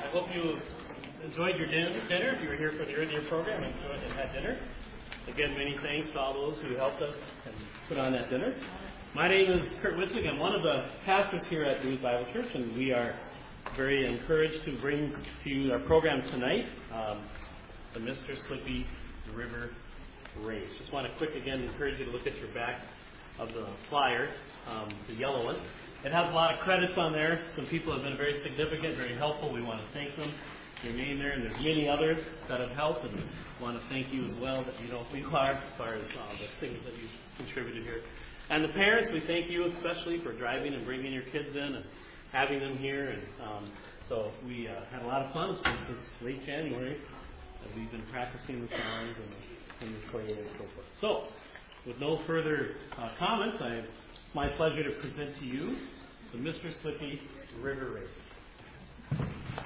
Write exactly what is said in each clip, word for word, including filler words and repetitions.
I hope you enjoyed your dinner. If you were here for the earlier program, enjoyed and had dinner. Again, many thanks to all those who helped us and put on that dinner. My name is Kurt Witzig. I'm one of the pastors here at Duluth Bible Church, and we are very encouraged to bring to you our program tonight, um, the Mister Slippy River Race. Just want to quick again encourage you to look at your back of the flyer, um, the yellow one. It has a lot of credits on there. Some people have been very significant, very helpful. We want to thank them. Your name there, and there's many others that have helped, and we want to thank you as well that you know who you are as far as uh, the things that you've contributed here. And the parents, we thank you especially for driving and bringing your kids in and having them here. And um, so we uh, had a lot of fun. It's been since late January that we've been practicing the songs and the, and the choir and so forth. So, with no further uh, comments, I, it's my pleasure to present to you the Mister Slippy River Race.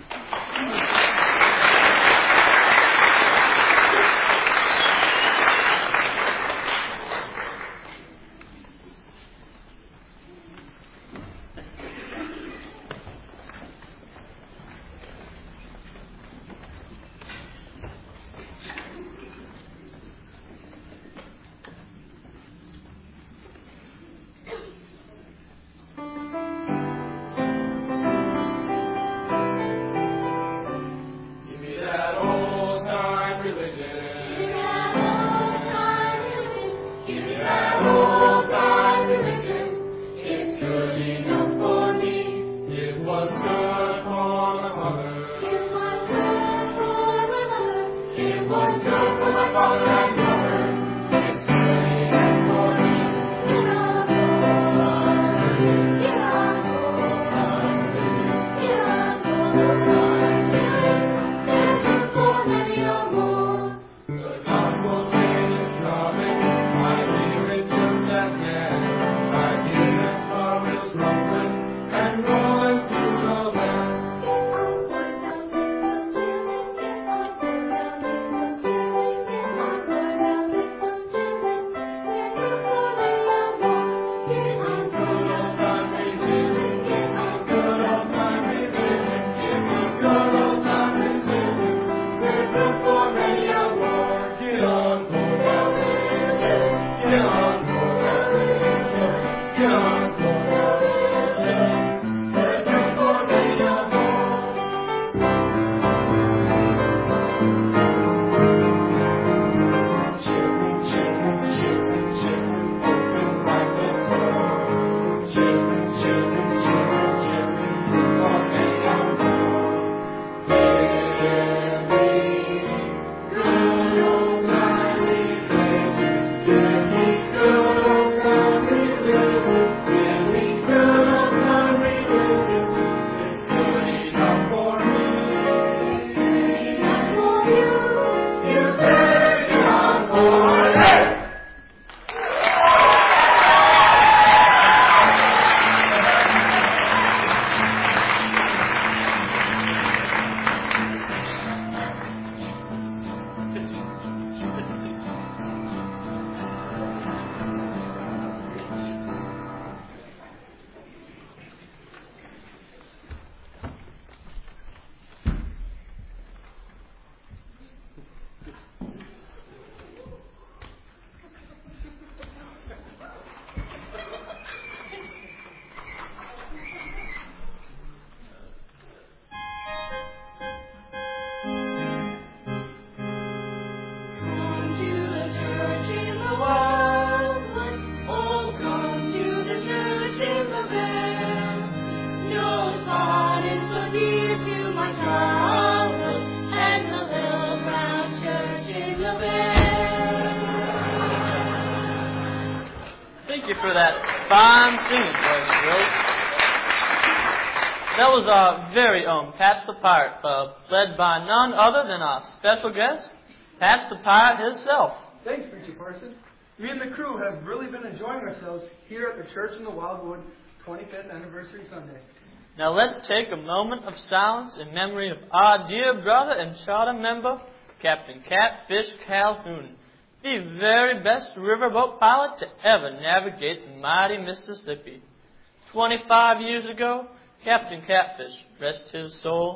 That was our very own Patch the Pirate Club, led by none other than our special guest, Patch the Pirate himself. Thanks, Preacher Parson. Me and the crew have really been enjoying ourselves here at the Church in the Wildwood twenty-fifth Anniversary Sunday. Now let's take a moment of silence in memory of our dear brother and charter member, Captain Catfish Calhoun, the very best riverboat pilot to ever navigate the mighty Mississippi. Twenty-five years ago, Captain Catfish, rest his soul,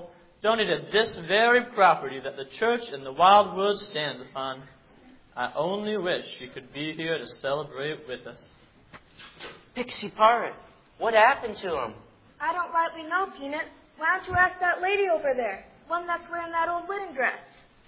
donated this very property that the church in the Wildwood stands upon. I only wish you could be here to celebrate with us. Pixie Pirate, what happened to him? I don't rightly know, Peanut. Why don't you ask that lady over there, one that's wearing that old wedding dress?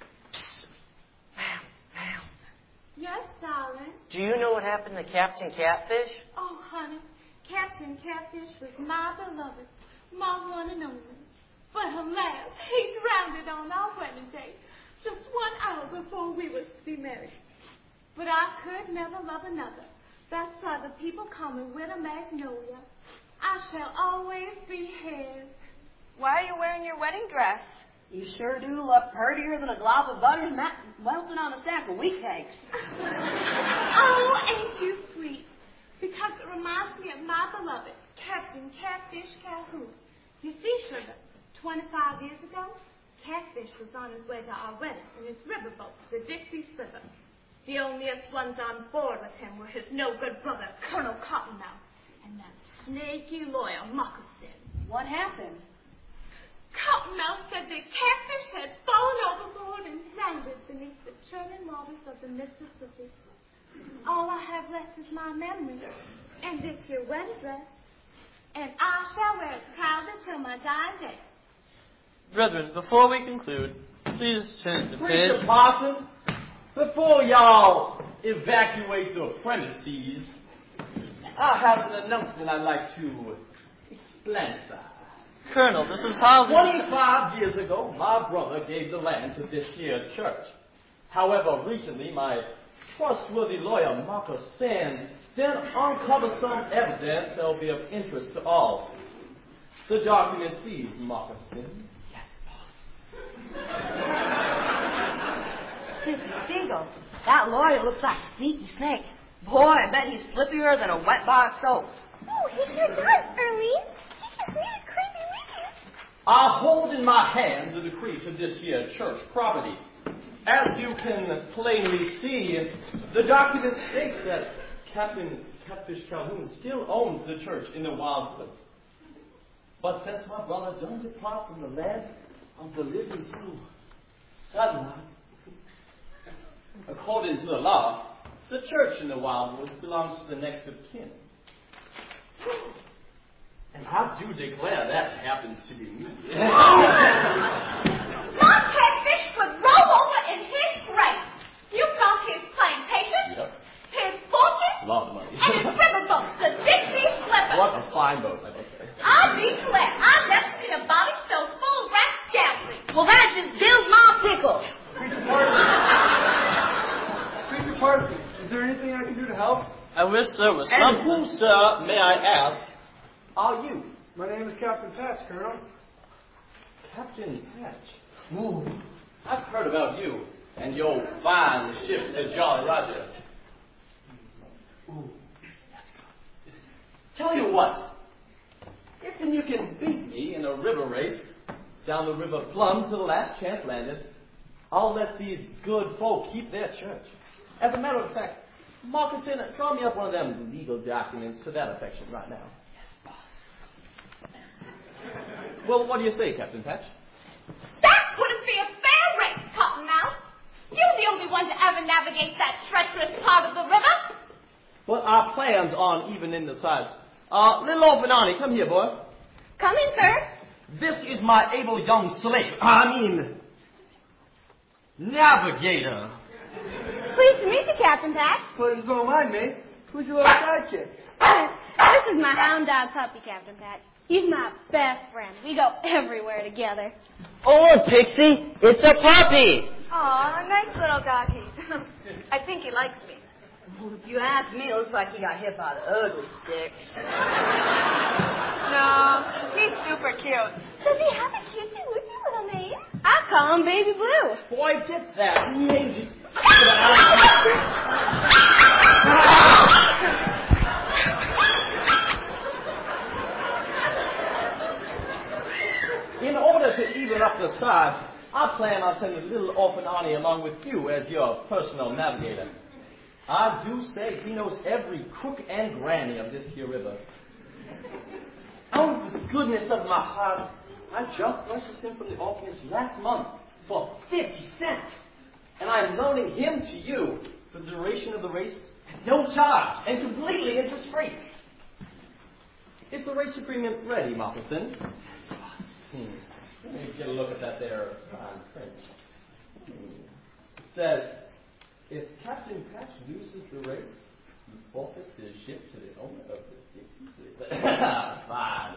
Ma'am, ma'am. Yes, darling. Do you know what happened to Captain Catfish? Oh, honey, Captain Catfish was my beloved, my one and only. But alas, he drowned on our wedding day, just one hour before we were to be married. But I could never love another. That's why the people call me Widow Magnolia. I shall always be his. Why are you wearing your wedding dress? You sure do look prettier than a glob of butter melting on a stack of wheat cakes. Oh, ain't you sweet? Because it reminds me of my beloved, Captain Catfish Calhoun. You see, Sugar, twenty-five years ago, Catfish was on his way to our wedding in his riverboat, the Dixie Slipper. The onlyest ones on board with him were his no-good brother, Colonel Cottonmouth, and that snaky lawyer, Moccasin. What happened? Cottonmouth said that Catfish had fallen overboard and drowned beneath the churning waters of the Mississippi. All I have left is my memory, and this here wedding dress, and I shall wear it proudly till my dying day. Brethren, before we conclude, please turn to page... Preacher Parson, before y'all evacuate the premises, I have an announcement I'd like to explain, sir. Colonel, this is how... Twenty-five years ago, my brother gave the land to this here church. However, recently, my trustworthy lawyer, Moccasin, then uncovered some evidence that will be of interest to all. The document, please, Moccasin. Yes, boss. Sissy Dingle, that lawyer looks like a sneaky snake. Boy, I bet he's slippier than a wet bar of soap. Oh, he sure does, Earlene. He gives me a creepy weekend. I hold in my hand the decree to this here church property. As you can plainly see, the document states that Captain Catfish Calhoun still owns the church in the Wildwoods. But since my brother don't depart from the land of the living so suddenly, according to the law, the church in the Wildwoods belongs to the next of kin. And I do declare that happens to be me. My Catfish would roll over in his grave. You've got his plantation, Yep. his fortune, A lot of money. and his riverboat, the Dixie Slipper. What a fine boat, I must say. I declare, I've never seen a body so full of rascality. Well, that just dills my pickle. Preacher Parson. Preacher Parson, is there anything I can do to help? I wish there was And something... who, sir, may I ask, are you? My name is Captain Patch, Colonel. Captain Patch. Ooh, I've heard about you and your fine ship, the Jolly Roger. Ooh, that's good. Tell you what, if you can beat me in a river race down the river plumb to the last chance landed, I'll let these good folk keep their church. As a matter of fact, Moccasin, draw me up one of them legal documents to that effect right now. Yes, boss. Well, what do you say, Captain Patch? That wouldn't be a fair race, Cottonmouth. You're the only one to ever navigate that treacherous part of the river. Well, our plans aren't even in the sides. Uh, little old Benani, come here, boy. Come in, sir. This is my able young slave. I mean, navigator. Pleased to meet you, Captain Patch. Please don't mind me. Who's your little sidekick? This is my hound dog puppy, Captain Patch. He's my best friend. We go everywhere together. Oh, Pixie, it's a puppy. Aw, nice little doggy. I think he likes me. If you ask me, it looks like he got hit by the ugly stick. No, he's super cute. Does he have a cutesy wootsy little name? I call him Baby Blue. Boy, get that. Lazy. In order to even up the side, I plan on sending little Orphan Arnie along with you as your personal navigator. I do say he knows every crook and granny of this here river. Out of the goodness of my heart, I just purchased him from the orphanage last month for fifty cents. And I am loaning him to you for the duration of the race at no charge and completely interest-free. Is the race agreement ready, Moccasin? Hmm. Let me get a look at that there fine print. Hmm. It says, if Captain Patch loses the race, he forfeits his ship to the owner of the Dixie. Fine, fine,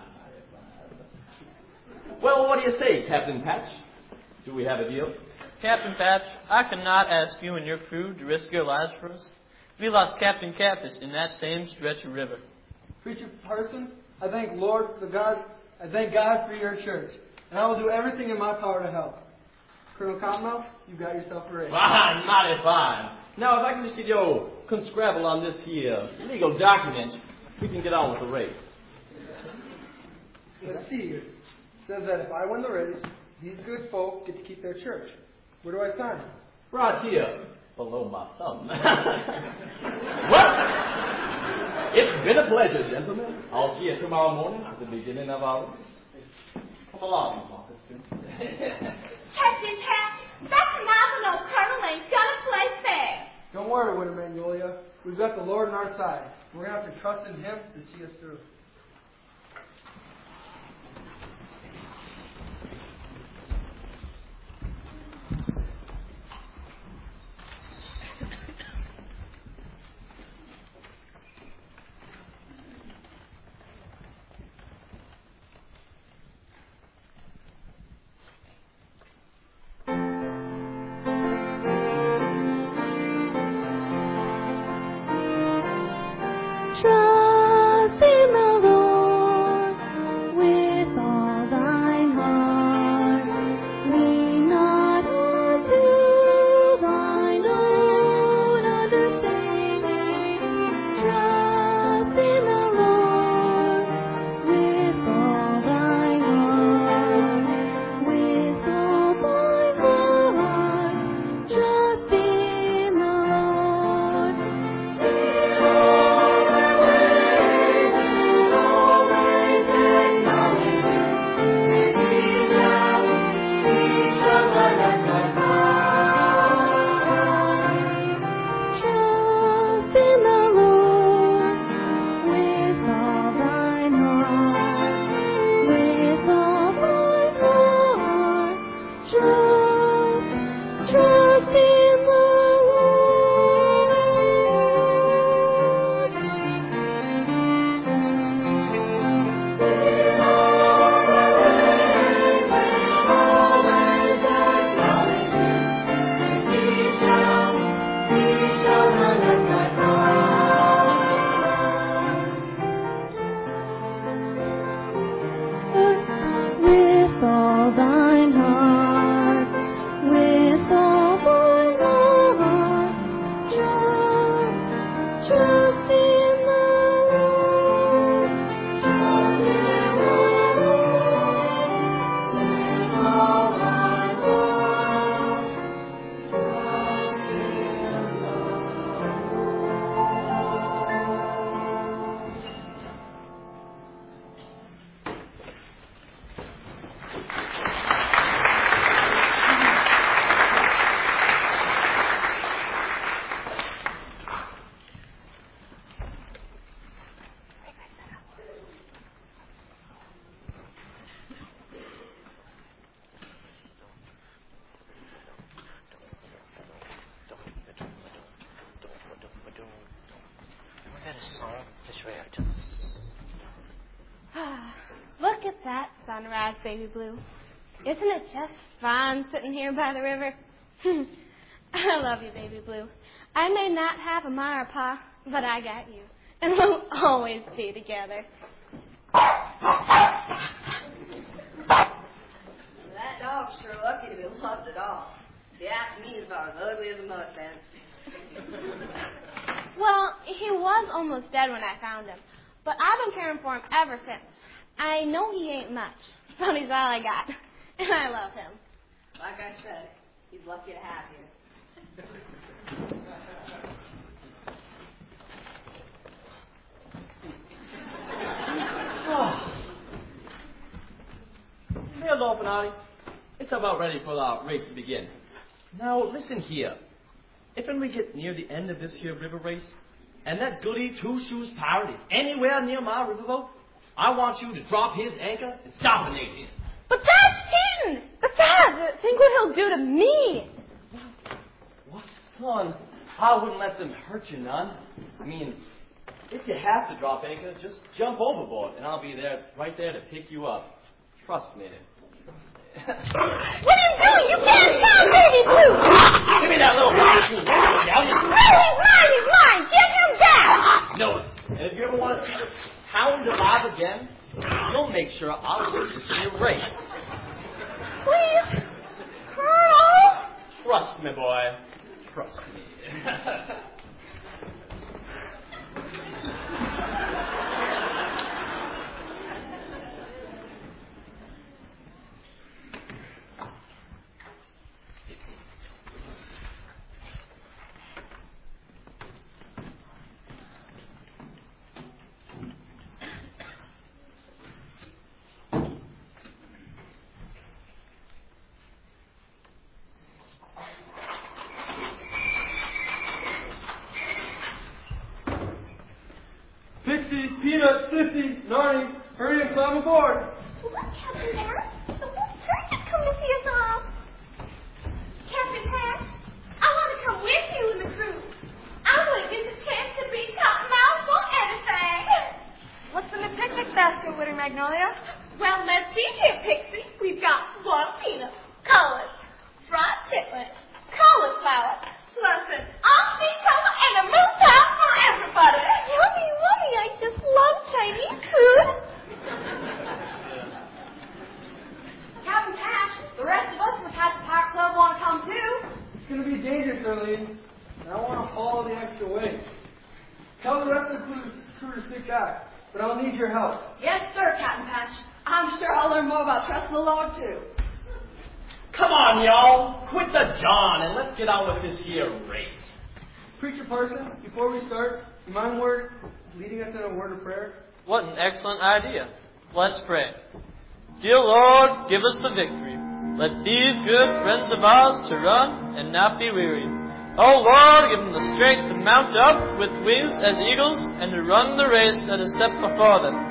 fine. Well, what do you say, Captain Patch? Do we have a deal? Captain Patch, I cannot ask you and your crew to risk your lives for us. We lost Captain Catfish in that same stretch of river. Preacher Parson, I thank Lord the God. I thank God for your church, and I will do everything in my power to help. Colonel Cottonmouth, you got yourself a race. Fine, mighty fine. Now, if I can just get your conscribble on this here legal document, we can get on with the race. Let's see here. It says that if I win the race, these good folk get to keep their church. Where do I sign? Right here, below my thumb. Well, it's been a pleasure, gentlemen. I'll see you tomorrow morning at the beginning of our race. Come along, Moccasin. Captain Pat, that's enough. No Colonel ain't gonna play fair. Don't worry, Winter Magnolia. We've got the Lord on our side. We're going to have to trust in Him to see us through. Trust in the Lord with all thine heart. Lean not unto thine own understanding. Trust in the Lord with all thine heart. With all thine heart. Trust in the Lord. Trust in the Lord with all thine heart, with all thine heart. Trust, trust in the with all thine heart, with all thine heart, trust, trust in the Lord, trust in the Lord, with all thine heart, trust in the Look at that sunrise, Baby Blue. Isn't it just fun sitting here by the river? I love you, Baby Blue. I may not have a ma or pa, but I got you. And we'll always be together. That dog's sure lucky to be loved at all. If you ask me, he's about as ugly as a mud fence. Well, he was almost dead when I found him, but I've been caring for him ever since. I know he ain't much, but he's all I got, and I love him. Like I said, he's lucky to have you. Mayor Lopanati, it's about ready for our race to begin. Now, listen here. If when we get near the end of this here river race, and that goody two-shoes pirate is anywhere near my riverboat, I want you to drop his anchor and stop and aid him. But Dad's hidden! Besides, think what he'll do to me! What, son? I wouldn't let them hurt you none. I mean, if you have to drop anchor, just jump overboard, and I'll be there, right there to pick you up. Trust me. What are you doing? You can't stop Baby Blue! Give me that little black shoe. No, he's mine! He's mine! Give him back! No. And if you ever want to see the hound alive again, you'll make sure I'll let you see a race. Please? Colonel? Trust me, boy. Trust me. Pixie, Peanut, Sissy, Narnie, hurry and climb aboard. Look, Captain Barrett. The whole church has come to see us off. Captain Patch, I want to come with you in the cruise. I want to get the chance to be Cottonmouth for anything. What's in the picnic basket, Witter Magnolia? Well, let's see here, Pixie. We've got one peanut, colors, fried chicken, cauliflower, plus an off-sea color and a moose house for everybody. Yummy, yummy, I just love Chinese food. Captain Patch, the rest of us in the Patch Pirate Club want to come too. It's going to be dangerous, Arlene, and I want to haul the extra weight. Tell the rest of the crew, crew to stick back, but I'll need your help. Yes, sir, Captain Patch. I'm sure I'll learn more about trusting the Lord too. Come on, y'all. Quit the John and let's get on with this here race. Preacher Parson, before we start, you mind word leading us in a word of prayer? What an excellent idea. Let's pray. Dear Lord, give us the victory. Let these good friends of ours to run and not be weary. Oh Lord, give them the strength to mount up with wings as eagles and to run the race that is set before them.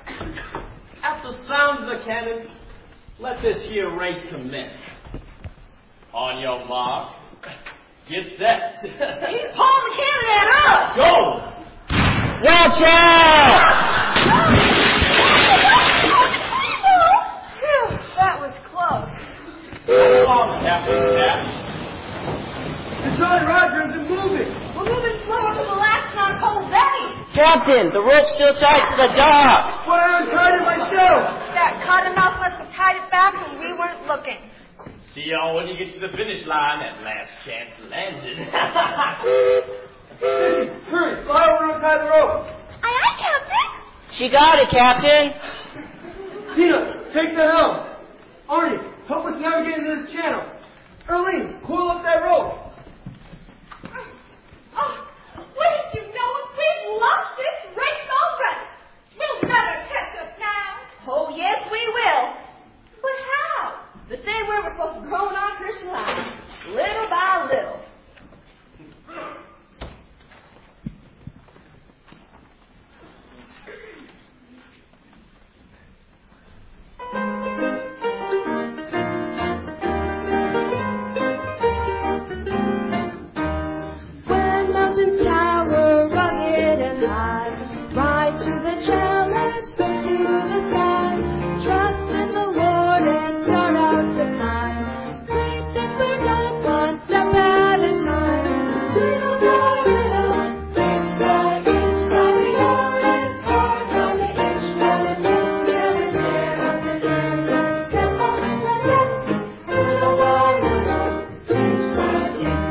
At the sound of the cannon, let this here race commence. On your mark, get set. He's pulling the cannon at us! Go! Watch out! Phew, that was close. Come along, Captain Cat. The Jolly Roger isn't moving. We're moving slower to the last on Cold Betty. Captain, the rope's still tied to the dock. But I untied it myself. That cottonmouth must have tied it back when we weren't looking. See y'all when you get to the finish line at last chance landed. Sissy, hurry, fly over and untie the rope. Aye, aye, Captain. She got it, Captain. Peanut, take the helm. Arnie, help us navigate into this channel. Erlene, coil up that rope. Oh, wait, you know it. We've lost this race already. We'll never catch us now. Oh, yes, we will. But how? The same way we're supposed to grow on Christian life. Little by little. When mountains tower rugged and high, ride to the challenge, look to the sky. Trust in the Lord and start out the climb. Faith that we're not one step at a time. Little by little, inch by inch, by the hour and far from the inch by the moon, never share of the journey. Careful and rest, little by little, inch by inch.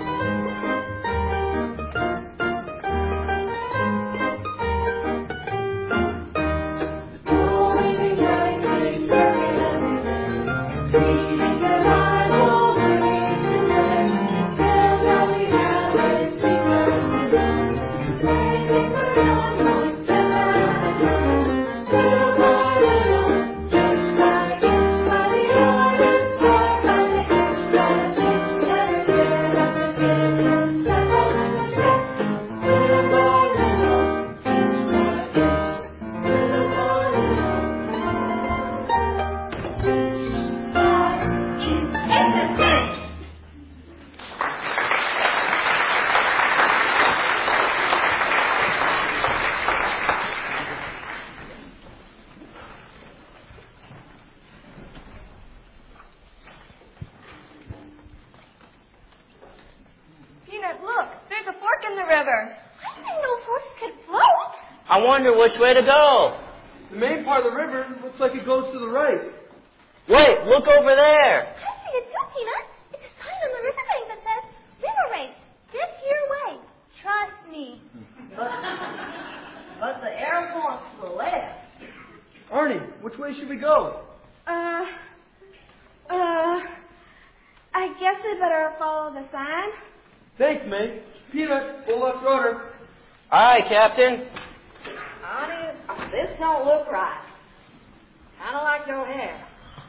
Going right, keep working every day. Reading the Bible, learning to pray. Tell how we have it, sing what we learn. Praising the Lord, one step at a time. Little by little, inch by inch, by the hour and far from the inch by the inch. Never get up again, one step on the step. Little by little, inch by inch, little by little. Peanut, look. There's a fork in the river. I didn't know forks could float. I wonder which way to go. The main part of the river looks like it goes to the right. Wait, look over there. I see it too, Peanut. It's a sign on the riverbank that says, River Race, this your way. Trust me. But, but the air points to the left. Arnie, which way should we go? Uh, uh, I guess we better follow the sign. Thanks, May. Peanut, full left rudder. Aye, Captain. Honey, this don't look right. Kind of like your hair.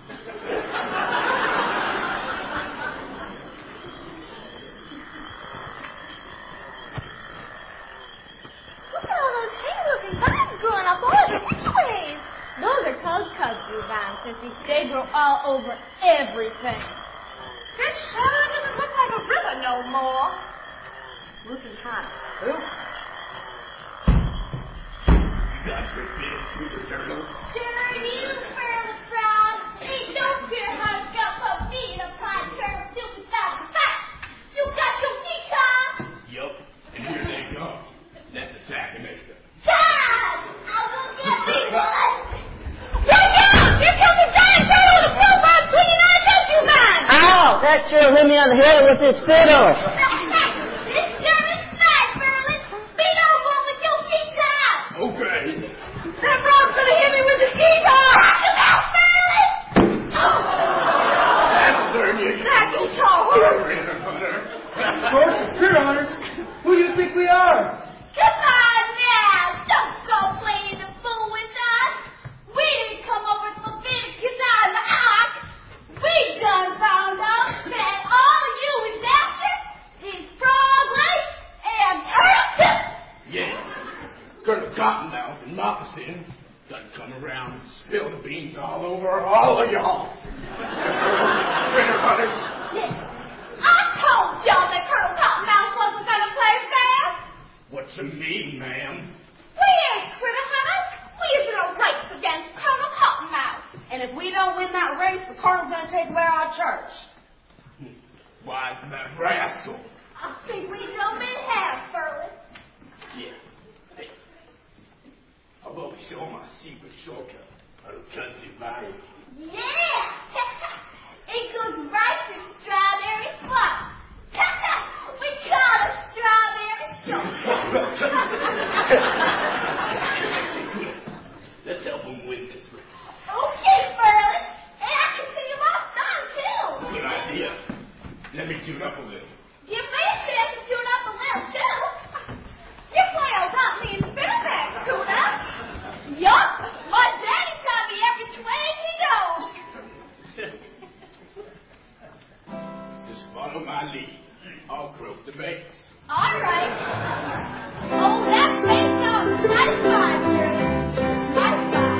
Look at all those hay-looking vines growing up all over the ways. Those are called kudzu vines, Sissy. They grow all over everything. This sure doesn't look like a river no more. Looking kind of spooky. Got your big super turtles. Sure you, Pearl Frog. Ain't no fear how to scout for me in a pine turtle still beside the fat. You got your teeth on. Yup, and here they come. Let's attack America. Chad! I will get me one. Look out! Here comes a giant turtle with a profile swinging on a rescue vine. Ow! That sure hit me on the head with his fiddle. This sure is nice, Merlin. Speed over with your guitar. Okay. That frog's gonna hit me with his guitar. Look out, Merlin! That's learn you. That guitar. George, Critter Hunter, who do you think we are? Come on now. Don't go playing the fool with us. We didn't come up with Leviticus out of the ark. We done found out that all you is after Done come around and spilled the beans all over all of y'all. Critter hunters. I told y'all that Colonel Cottonmouth wasn't going to play fast. What's the mean, ma'am? We ain't critter hunters. We is in a race against Colonel Cottonmouth. And if we don't win that race, the colonel's going to take away our church. Why, that rascal. I think we done been half, Burley. Yeah. Hey. How about we show my secret shortcut out of country valley? Yeah! It goes right to Strawberry Swamp. We got a strawberry shortcut. Let's help him win this race. Okay, Burley. And I can see him off done, too. Good idea. Let me tune up a little. Give me a chance to tune up a little, too. You players got me in Fairfax, tune up. Yup. My daddy taught me every twang he knows. Just follow my lead. I'll croak the bass. All right. Oh, that bass sounds satisfying, Burley. Satisfying.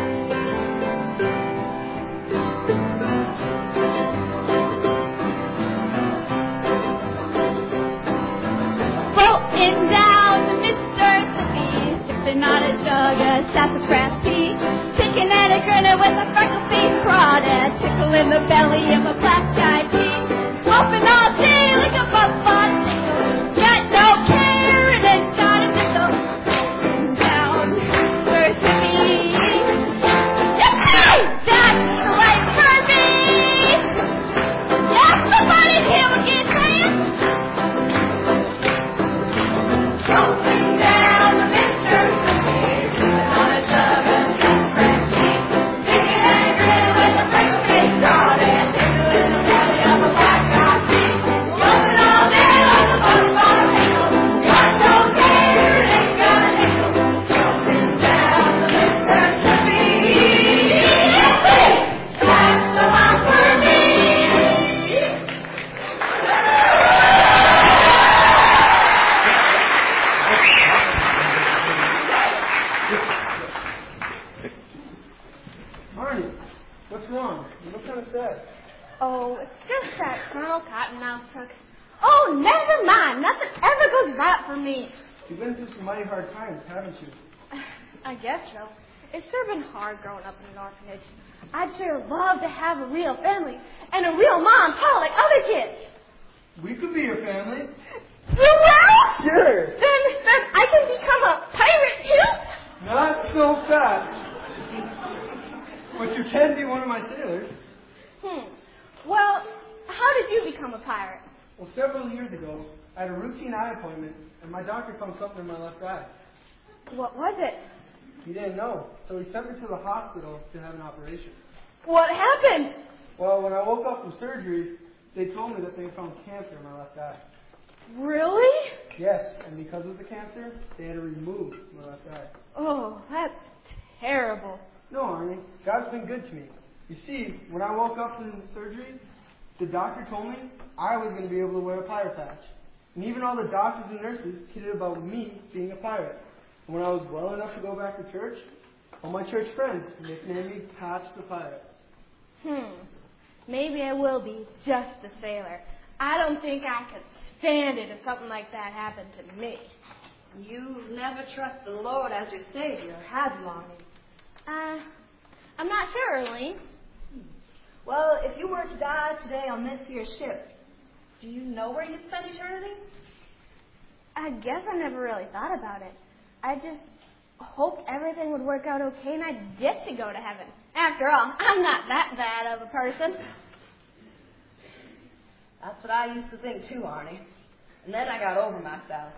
Floating down the Mississippi, sipping on a jug of sassafras tea, picking at a grinner with a freckle feet crawdad, tickle in the belly of a black eyed pea, smoking all day like a buzz on nickel, got no care and ain't got a nickel, floating down Mississippi. Yippee! That's the life for me! Yeah, somebody here will get saying. Floating down the Mississippi, sipping on a jug of sassafras tea, picking at a grinner with a freckle feet crawdad, tickle in the belly of a black eyed pea, smoking all day like a buzz on a nickel, got no care and ain't got a nickel, floating down the Mississippi. Yippee! That's the life for me. Arnie, what's wrong? You look kind of sad. Oh, it's just that Colonel Cottonmouth took. Oh, never mind. Nothing ever goes right for me. You've been through some mighty hard times, haven't you? I guess so. It's sure been hard growing up in an orphanage. I'd sure love to have a real family and a real mom, pa, like other kids. We could be your family. You will? Sure. Then, then I can become a pirate too? Not so fast. But you can be one of my sailors. Hmm. Well, how did you become a pirate? Well, several years ago, I had a routine eye appointment, and my doctor found something in my left eye. What was it? He didn't know, so he sent me to the hospital to have an operation. What happened? Well, when I woke up from surgery, they told me that they found cancer in my left eye. Really? Yes, and because of the cancer, they had to remove my left eye. Oh, that's terrible. No, Arnie, God's been good to me. You see, when I woke up from surgery, the doctor told me I was going to be able to wear a pirate patch. And even all the doctors and nurses kidded about me being a pirate. And when I was well enough to go back to church, all my church friends nicknamed me Patch the Pirate. Hmm. Maybe I will be just a sailor. I don't think I could stand it if something like that happened to me. You've never trusted the Lord as your Savior, have you, Arnie? Uh, I'm not sure, Erlene. Well, if you were to die today on this here ship, do you know where you'd spend eternity? I guess I never really thought about it. I just hoped everything would work out okay and I'd get to go to heaven. After all, I'm not that bad of a person. That's what I used to think too, Arnie. And then I got over myself.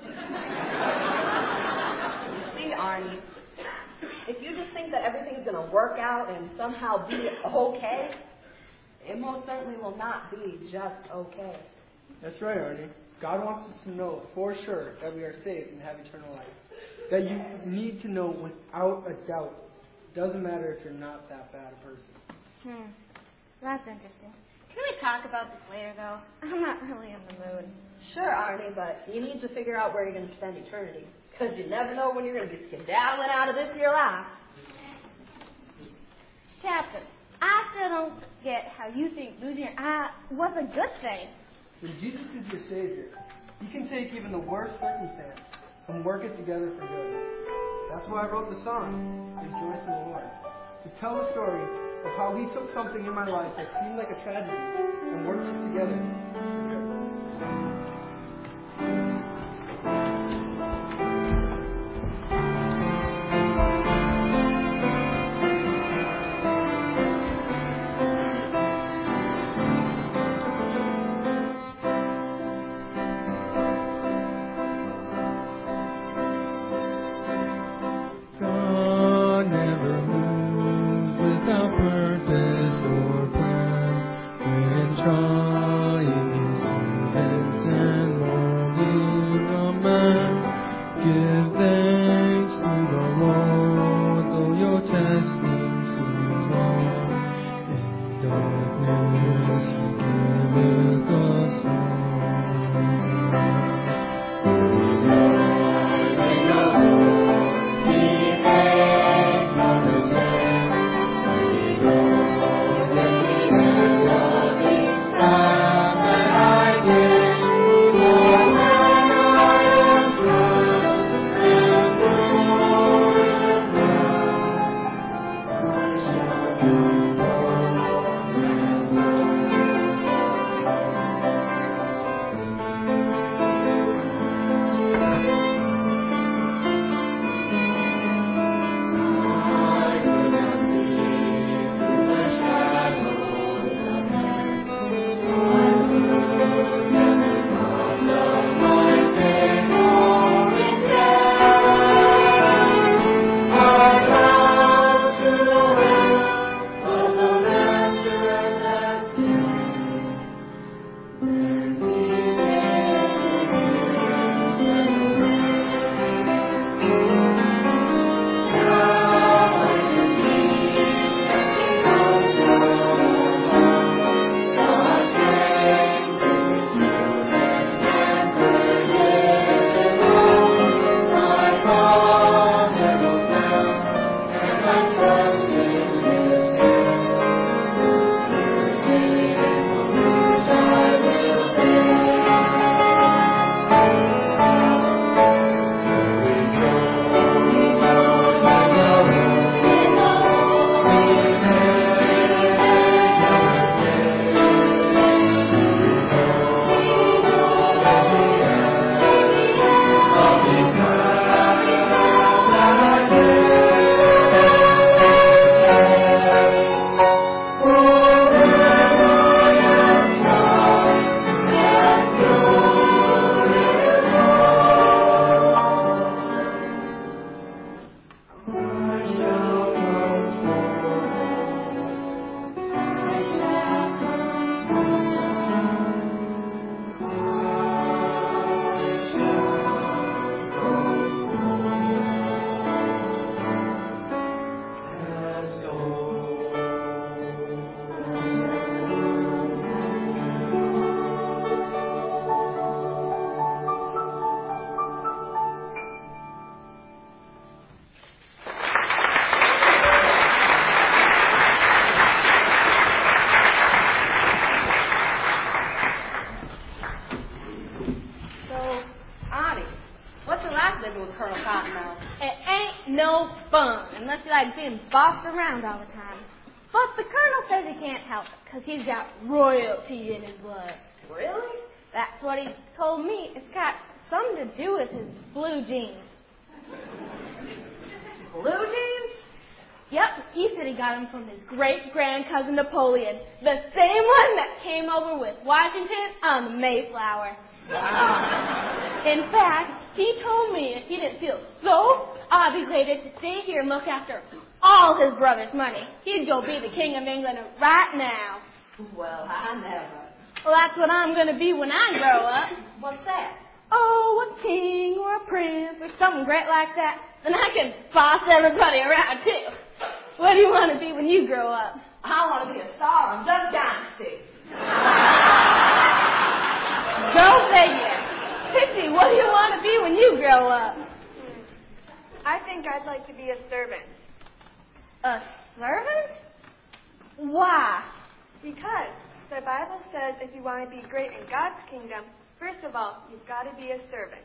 You see, Arnie, if you just think that everything's going to work out and somehow be okay, it most certainly will not be just okay. That's right, Arnie. God wants us to know for sure that we are saved and have eternal life. That you need to know without a doubt. Doesn't matter if you're not that bad a person. Hmm. That's interesting. Can we talk about this later, though? I'm not really in the mood. Sure, Arnie, but you need to figure out where you're going to spend eternity. Because you never know when you're going to be skedaddling out of this here life. Captain, I still don't get how you think losing your eye was a good thing. When Jesus is your Savior, He can take even the worst circumstance and work it together for good. That's why I wrote the song, Rejoice in the Lord, to tell the story of how He took something in my life that seemed like a tragedy and worked it together for good. Being bossed around all the time. But the Colonel says he can't help it because he's got royalty in his blood. Really? That's what he told me. It's got something to do with his blue jeans. Blue jeans? Yep, he said he got them from his great-grand-cousin Napoleon, the same one that came over with Washington on the Mayflower. In fact, he told me if he didn't feel so obligated to stay here and look after all his brother's money, he'd go be the King of England right now. Well, I never. Well, that's what I'm going to be when I grow up. What's that? Oh, a king or a prince or something great like that. Then I can boss everybody around, too. What do you want to be when you grow up? I want to be a star on Duck Dynasty. Go figure. Pixie, what do you want to be when you grow up? I think I'd like to be a servant. A servant? Why? Because the Bible says if you want to be great in God's kingdom, first of all, you've got to be a servant.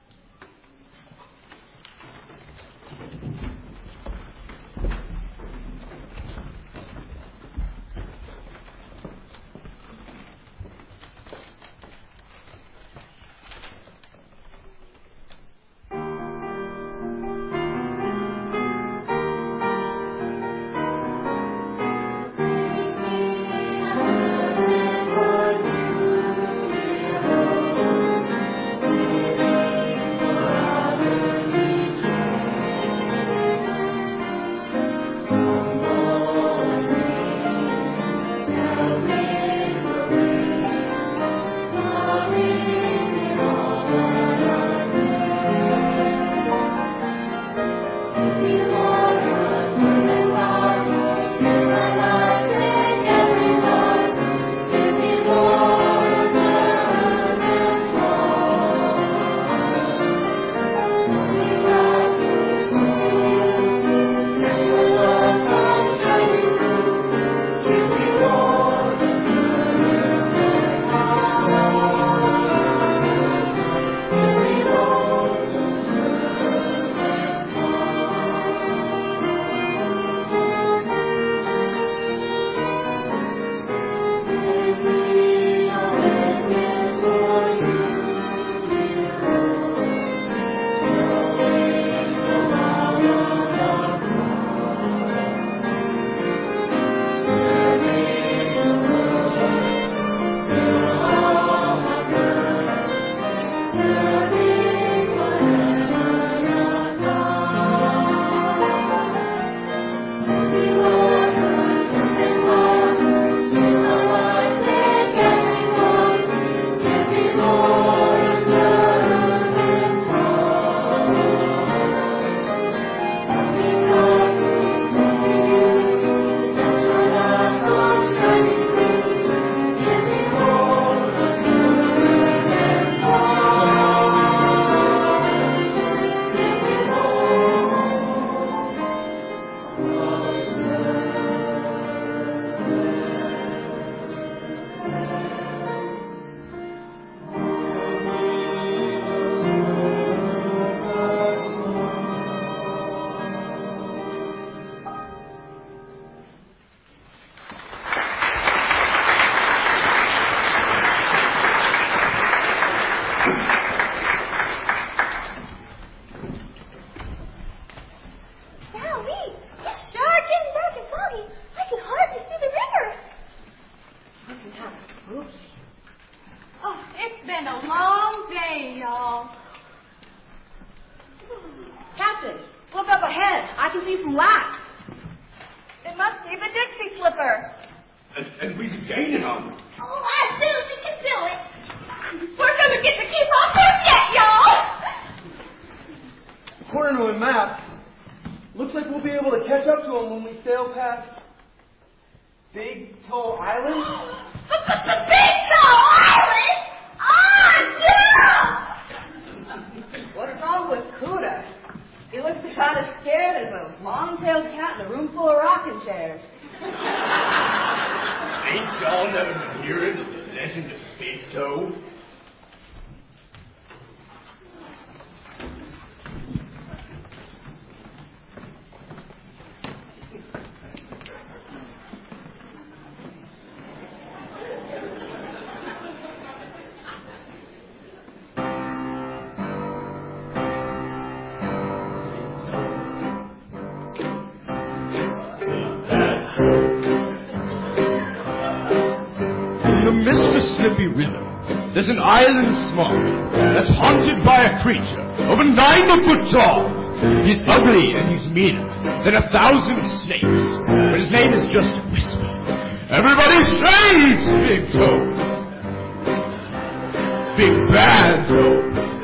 There's an island small that's haunted by a creature over nine foot tall. He's ugly and he's meaner than a thousand snakes, but his name is just Whisper. Everybody say it's Big Toe. Big Bad Toe.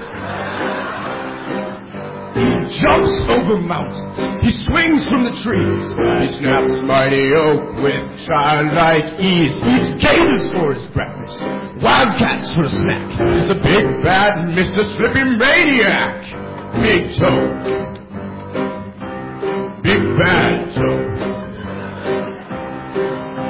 He jumps over mountains. He swings from the trees. He snaps mighty oak with childlike ease. Eats gators for his breakfast. Wildcats for a snack. He's the big bad Mister Slippy Maniac. Big Toe. Big Bad Toe.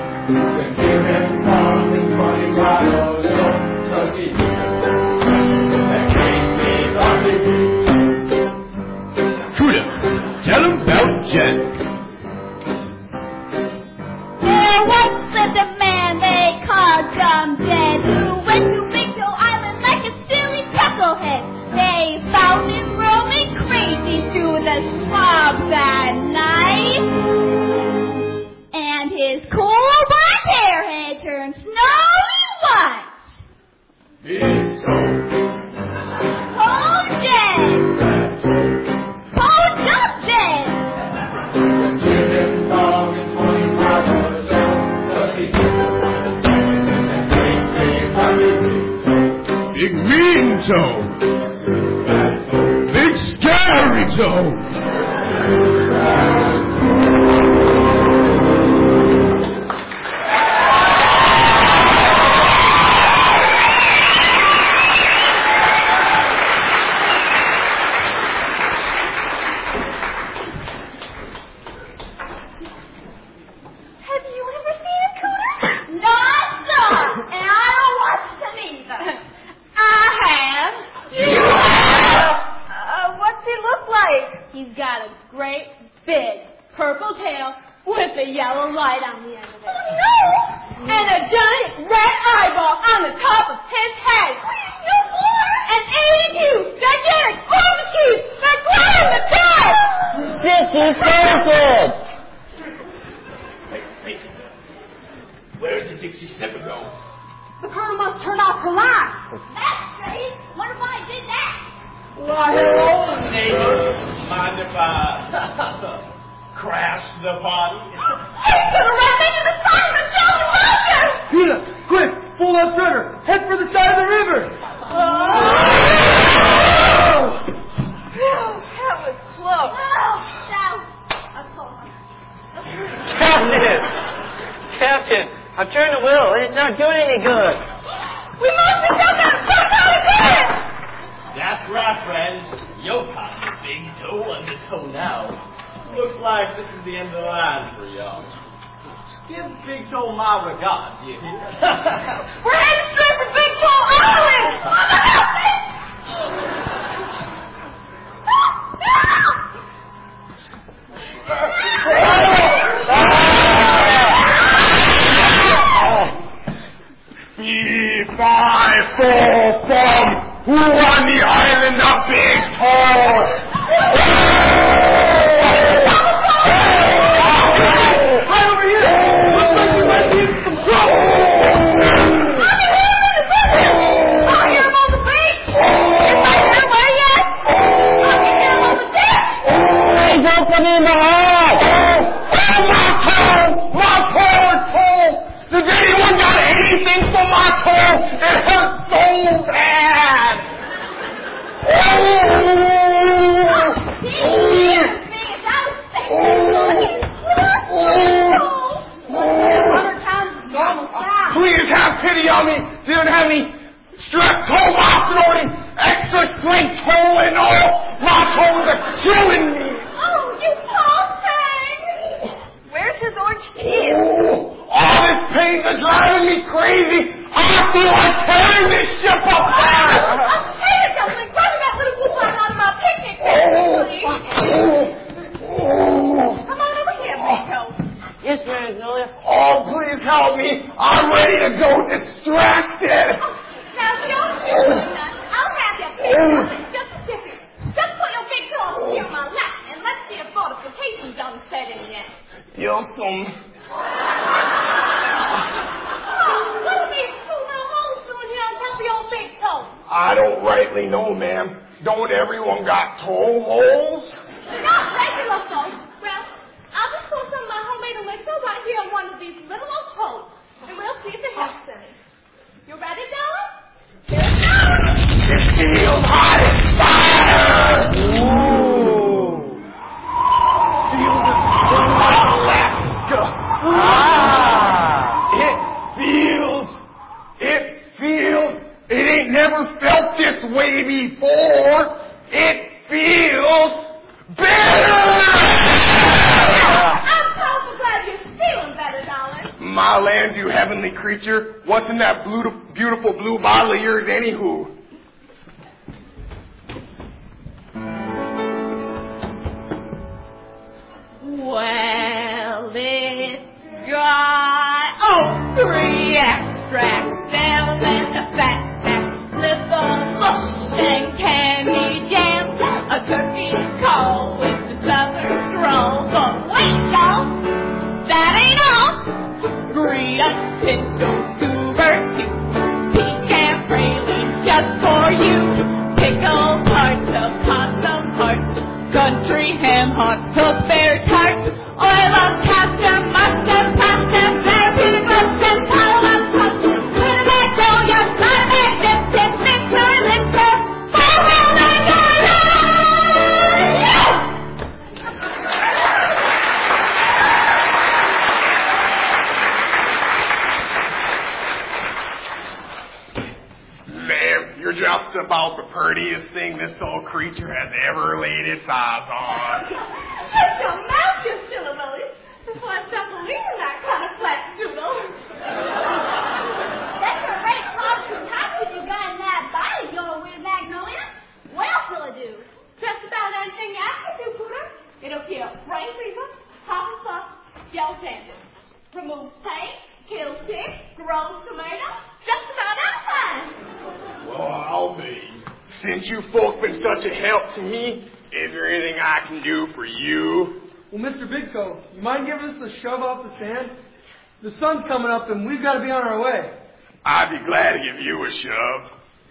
just about the prettiest thing this old creature has ever laid its eyes on. Shut your mouth, you silly Willie, before I stop believing that kind of flat doodle. That's a great closet protection you got in that body, you old weird magnolia. What else will it do? Just about anything you ask it to, Pooter. It'll kill brain fever, cough and cough, gel sandwich, removes pain, kills ticks, grows tomatoes, just about anything. Well, I'll be. Since you folk been such a help to me, is there anything I can do for you? Well, Mister Big Toe, you mind giving us a shove off the sand? The sun's coming up and we've got to be on our way. I'd be glad to give you a shove.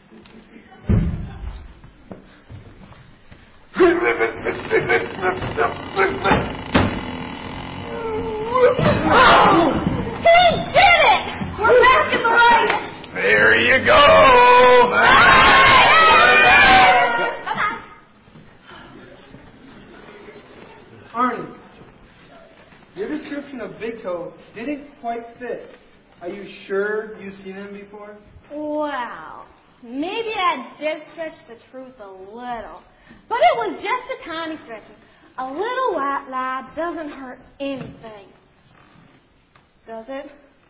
He did it! We're back in the race! There you go! Arnie, your description of Big Toe didn't quite fit. Are you sure you've seen him before? Wow. Maybe I did stretch the truth a little. But it was just a tiny stretching. A little white lie doesn't hurt anything. Does it?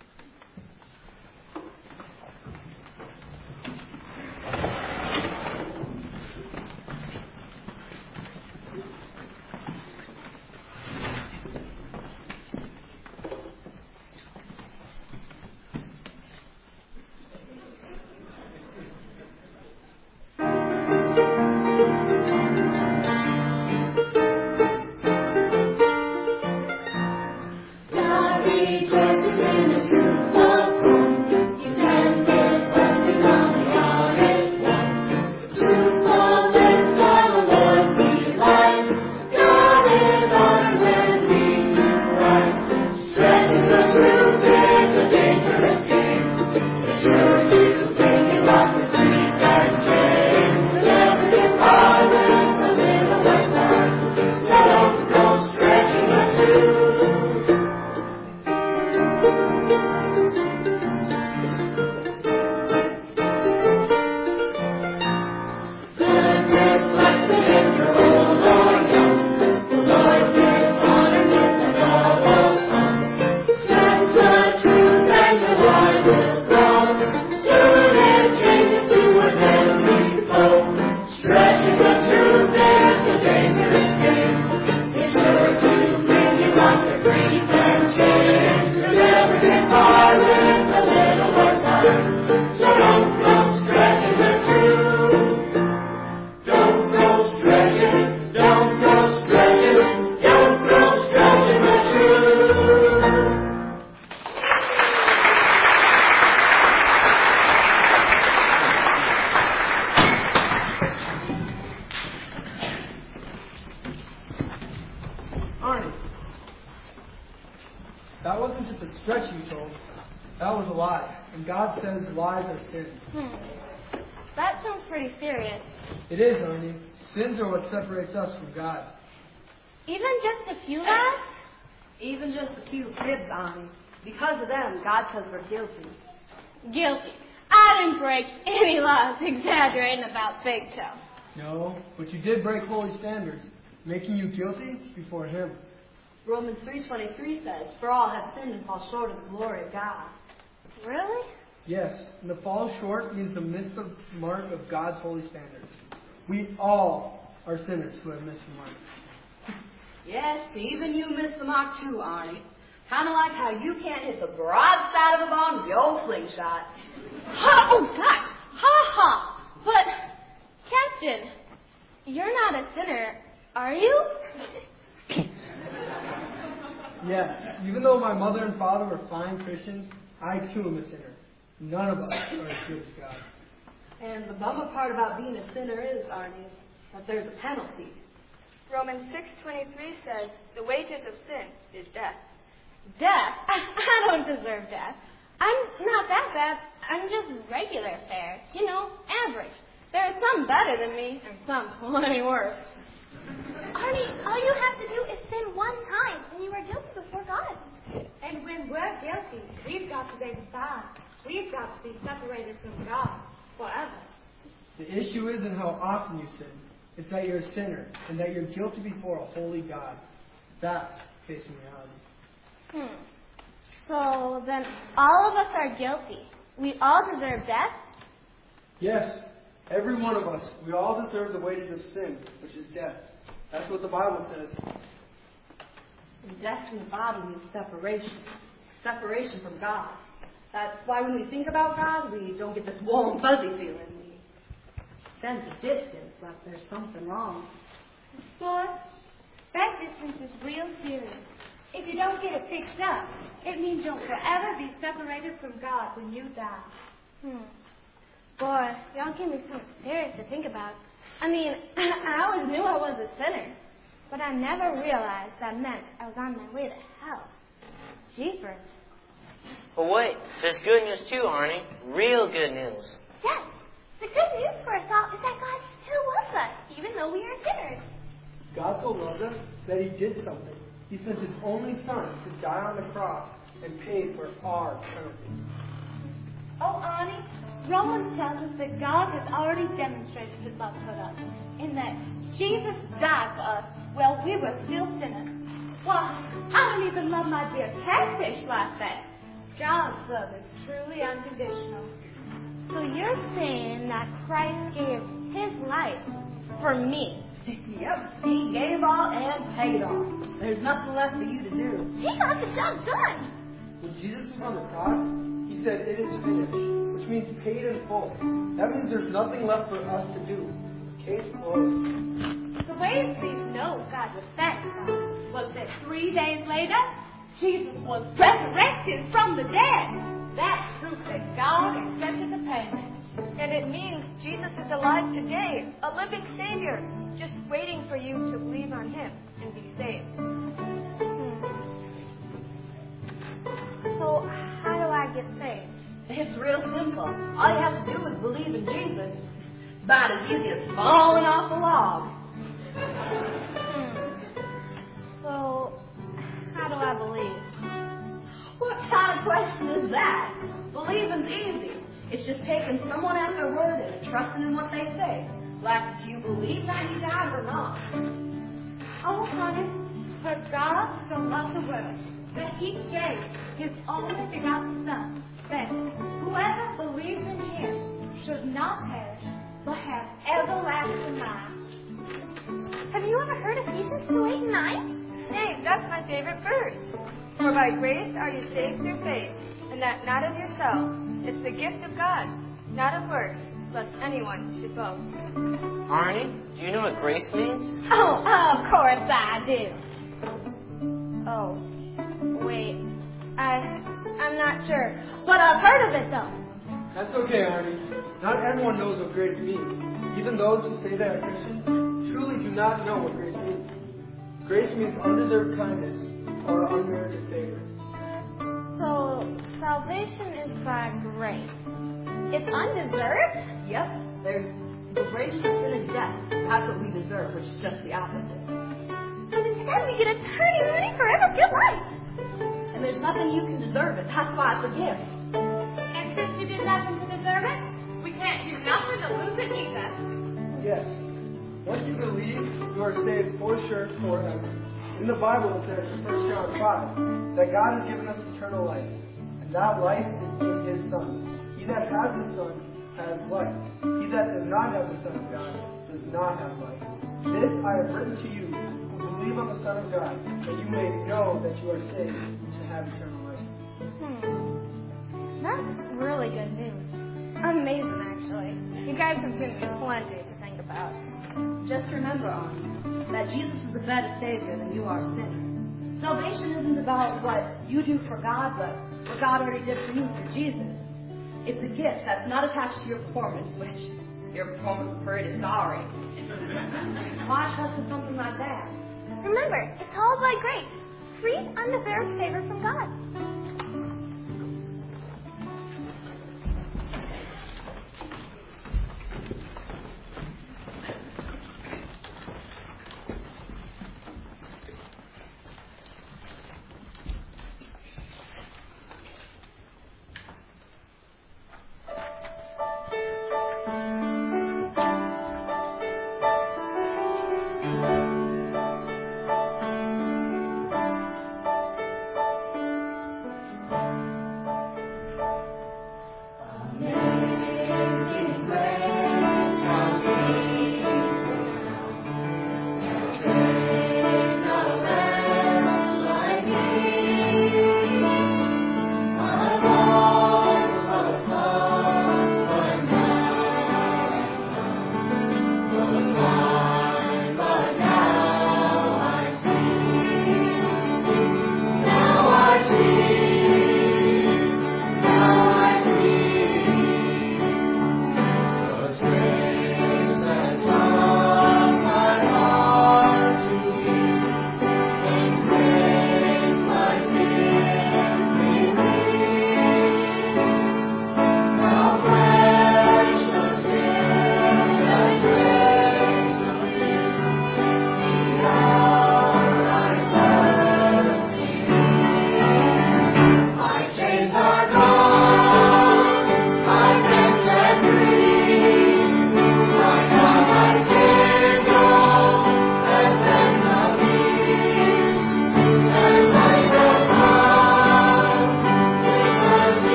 That wasn't just a stretch you told. That was a lie. And God says lies are sins. Hmm. That sounds pretty serious. It is, Arnie. Sins are what separates us from God. Even just a few lies? Even just a few fibs, Arnie. Because of them, God says we're guilty. Guilty. I didn't break any laws exaggerating about Big Toe. No, but you did break holy standards, making you guilty before Him. Romans three twenty-three says, "For all have sinned and fall short of the glory of God." Really? Yes, and to fall short means to miss the mark of God's holy standards. We all are sinners who have missed the mark. Yes, even you missed the mark too, Arnie. Kind of like how you can't hit the broadside of the bone with your old slingshot. Ha! Oh, gosh! Ha ha! But, Captain, you're not a sinner, are you? Yes, even though my mother and father were fine Christians, I too am a sinner. None of us are as good as God. And the bummer part about being a sinner is, Arnie, that there's a penalty. Romans six twenty-three says, "The wages of sin is death." Death? I, I don't deserve death. I'm not that bad. I'm just regular fare. You know, average. There are some better than me, and some plenty worse. Arnie, all you have to do is sin one time, and you are guilty before God. And when we're guilty, we've got to pay the fine. We've got to be separated from God forever. The issue isn't how often you sin. It's that you're a sinner and that you're guilty before a holy God. That's facing reality. Hmm. So then all of us are guilty. We all deserve death? Yes, every one of us. We all deserve the wages of sin, which is death. That's what the Bible says. And death in the body means separation. Separation from God. That's why when we think about God, we don't get this warm, fuzzy feeling. We sense a distance, like there's something wrong. Boy, that distance is real serious. If you don't get it fixed up, it means you'll forever be separated from God when you die. Hmm. Boy, y'all give me something serious to think about. I mean, I always knew I was a sinner, but I never realized that meant I was on my way to hell. Jeepers. But wait, there's good news too, Arnie. Real good news. Yes, the good news for us all is that God still loves us, even though we are sinners. God so loved us that He did something. He sent His only Son to die on the cross and pay for our penalty. Oh, Arnie, Romans tells us that God has already demonstrated His love for us, in that Jesus died for us while we were still sinners. Why, I don't even love my dear catfish like that. God's love is truly unconditional. So you're saying that Christ gave His life for me? Yep, He gave all and paid all. There's nothing left for you to do. He got the job done. When Jesus was on the cross, He said, "It is finished," which means paid in full. That means there's nothing left for us to do. Case closed. The way it seems no God was satisfied was that three days later, Jesus was resurrected from the dead. That's proof that God accepted the payment. And it means Jesus is alive today, a living Savior, just waiting for you to believe on Him and be saved. Hmm. So how do I get saved? It's real simple. All you have to do is believe in Jesus. It's about as easy as falling off a log. Hmm. So how do I believe? What kind of question is that? Believing's easy. It's just taking someone at their word and trusting in what they say. Like, do you believe that He died or not? Oh, honey, for God so loved the world that He gave His only begotten Son, that whoever believes in Him should not perish, but have everlasting life. Have you ever heard Ephesians two, eight, and nine? Hey, that's my favorite verse. For by grace are you saved through faith, and that not of yourself. It's the gift of God, not of works, lest anyone should boast. Arnie, do you know what grace means? Oh, of course I do. Oh, wait. I, I'm not sure. But I've heard of it, though. That's okay, Arnie. Not everyone knows what grace means. Even those who say they are Christians truly do not know what grace means. Grace means undeserved kindness or unmerited favor. So, salvation is by grace. It's undeserved? Yep. There's the grace of sin and death. That's what we deserve, which is just the opposite. But instead we get eternity, forever good life. And there's nothing you can deserve it. That's why it's a gift. And since we did nothing to deserve it, we can't do nothing to lose it either. Yes. Once you believe, you are saved for sure forever. In the Bible it says in First John five that God has given us eternal life, and that life is in His Son. He that has the Son has life. He that does not have the Son of God does not have life. This I have written to you who believe on the Son of God, that you may know that you are saved and have eternal life. Hmm. That's really good news. Amazing, actually. You guys have given me plenty to think about. Just remember, Arnie, that Jesus is a better Savior than you are a sinner. Salvation isn't about what you do for God, but what God already did for you through Jesus. It's a gift that's not attached to your performance, which your performance is pretty sorry. Why trust in something like that? Remember, it's all by grace. Free, undeserved favor from God.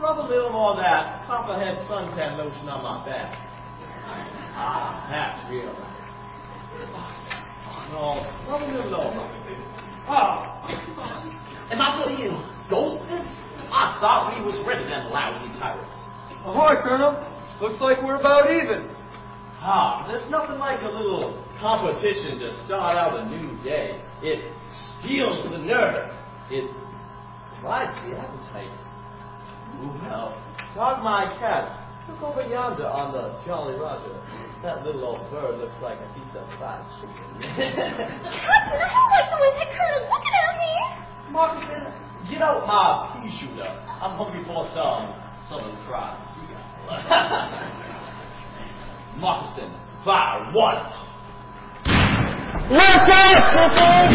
rub a little more of that copperhead suntan lotion on my back. Ah, that's real. No, rub a little lower. Oh, am I being ghosted? I thought we was ready them lousy pirates. Ahoy, Colonel. Looks like we're about even. Ah, there's nothing like a little competition to start out a new day. It steals the nerve. It provides the appetite. Ooh, well, dog my cat. Look over yonder on the Jolly Roger. That little old bird looks like a piece of fried chicken. Captain, I don't like the way that Colonel's looking at me. Moccasin, get out my pea shooter. I'm hungry for some southern fried seagull. Moccasin, fire one. Watch out, Sissy!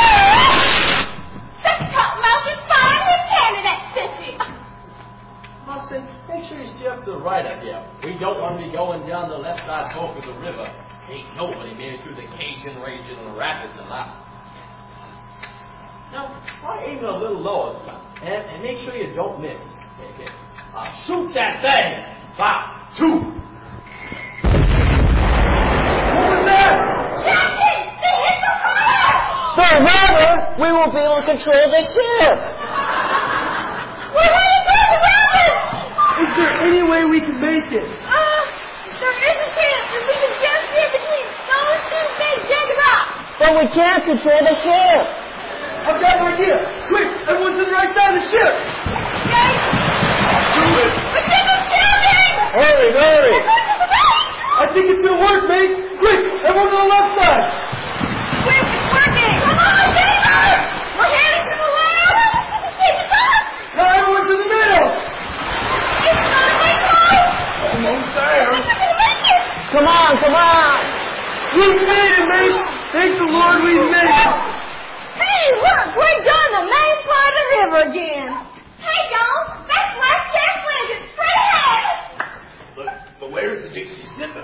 That cottonmouth is fine with Canada, that sissy. Moccasin, make sure you steer up to the right of here. We don't want to be going down the left side fork of the river. Ain't nobody made it through the Cajun raging and the rapids and that. Now, try aiming a little lower this time. And, and make sure you don't miss. Okay, okay. Uh, shoot that thing! Five, two. What was that? Captain, they hit the fire! The rudder! We won't be able to control the ship! We're heading toward the rapids! Is there any way we can make it? Uh, there is a chance if we can just get between those two big jagged rocks. But we can't control the ship! I've got an idea. Quick, everyone to the right side of the ship. Okay? Do it. The ship is tilting! Hurry, hurry! We're going to the right! I think it's gonna work, mate. Quick, everyone to the left side. Quick, it's working! Come on, David! We're heading to the left! Keep it up! Now everyone to the middle. It's not way close! Almost there. We're going to make it! Come on, come on! We've made it, mate. Thank the Lord we've made it. Hey, look! We're done the main part of the river again! Hey, y'all! That's Black Jack Landing, straight ahead! But, but where's the Dixie Sniffer?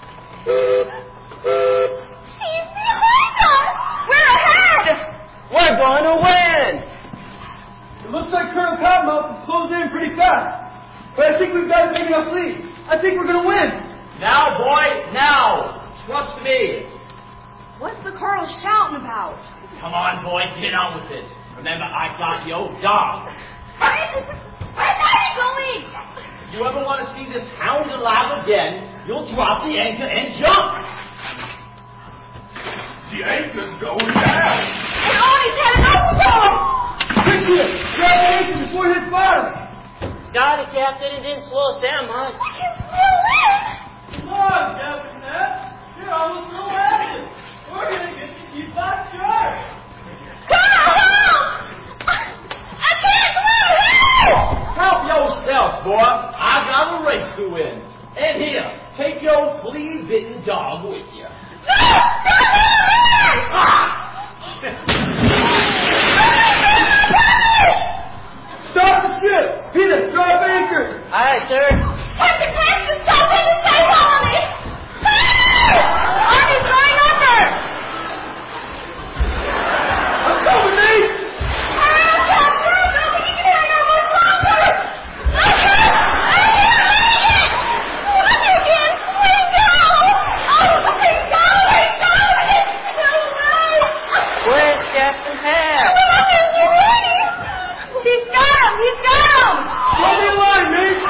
She's behind us! We're ahead! We're going to win! It looks like Colonel Cottonmouth is closing in pretty fast. But I think we've got a big enough lead. I think we're gonna win. Now, boy, now. Trust me. What's the Colonel shouting about? Come on, boy, get on with it. Remember, I got your dog. Where's Eddie going? If you ever want to see this hound alive again, you'll drop the anchor and jump. The anchor's going down. And Arnie's heading overboard! Quick here, grab the anchor before it hits bottom. Got it, Captain. It didn't slow us down much. We can still win! Come on, Captain Ned. You're almost no action. We're going to get to keep that charge. Come on, help! I can't move! Help yourself, boy. I got a race to win. And here, take your flea-bitten dog with you. No! Don't leave me! Stop the ship. Peter, drop anchor. All right, sir. Captain Paxton, stop it and stay on me! Arnie's going under! I'm coming, mate. Hurry up, Captain! Nobody can hang on much longer! Okay! I made it! Under again! Let go! Oh, let go! Let go! It's too late! Where's Captain Hab? He's got him! He's got him! Hold the line, mate.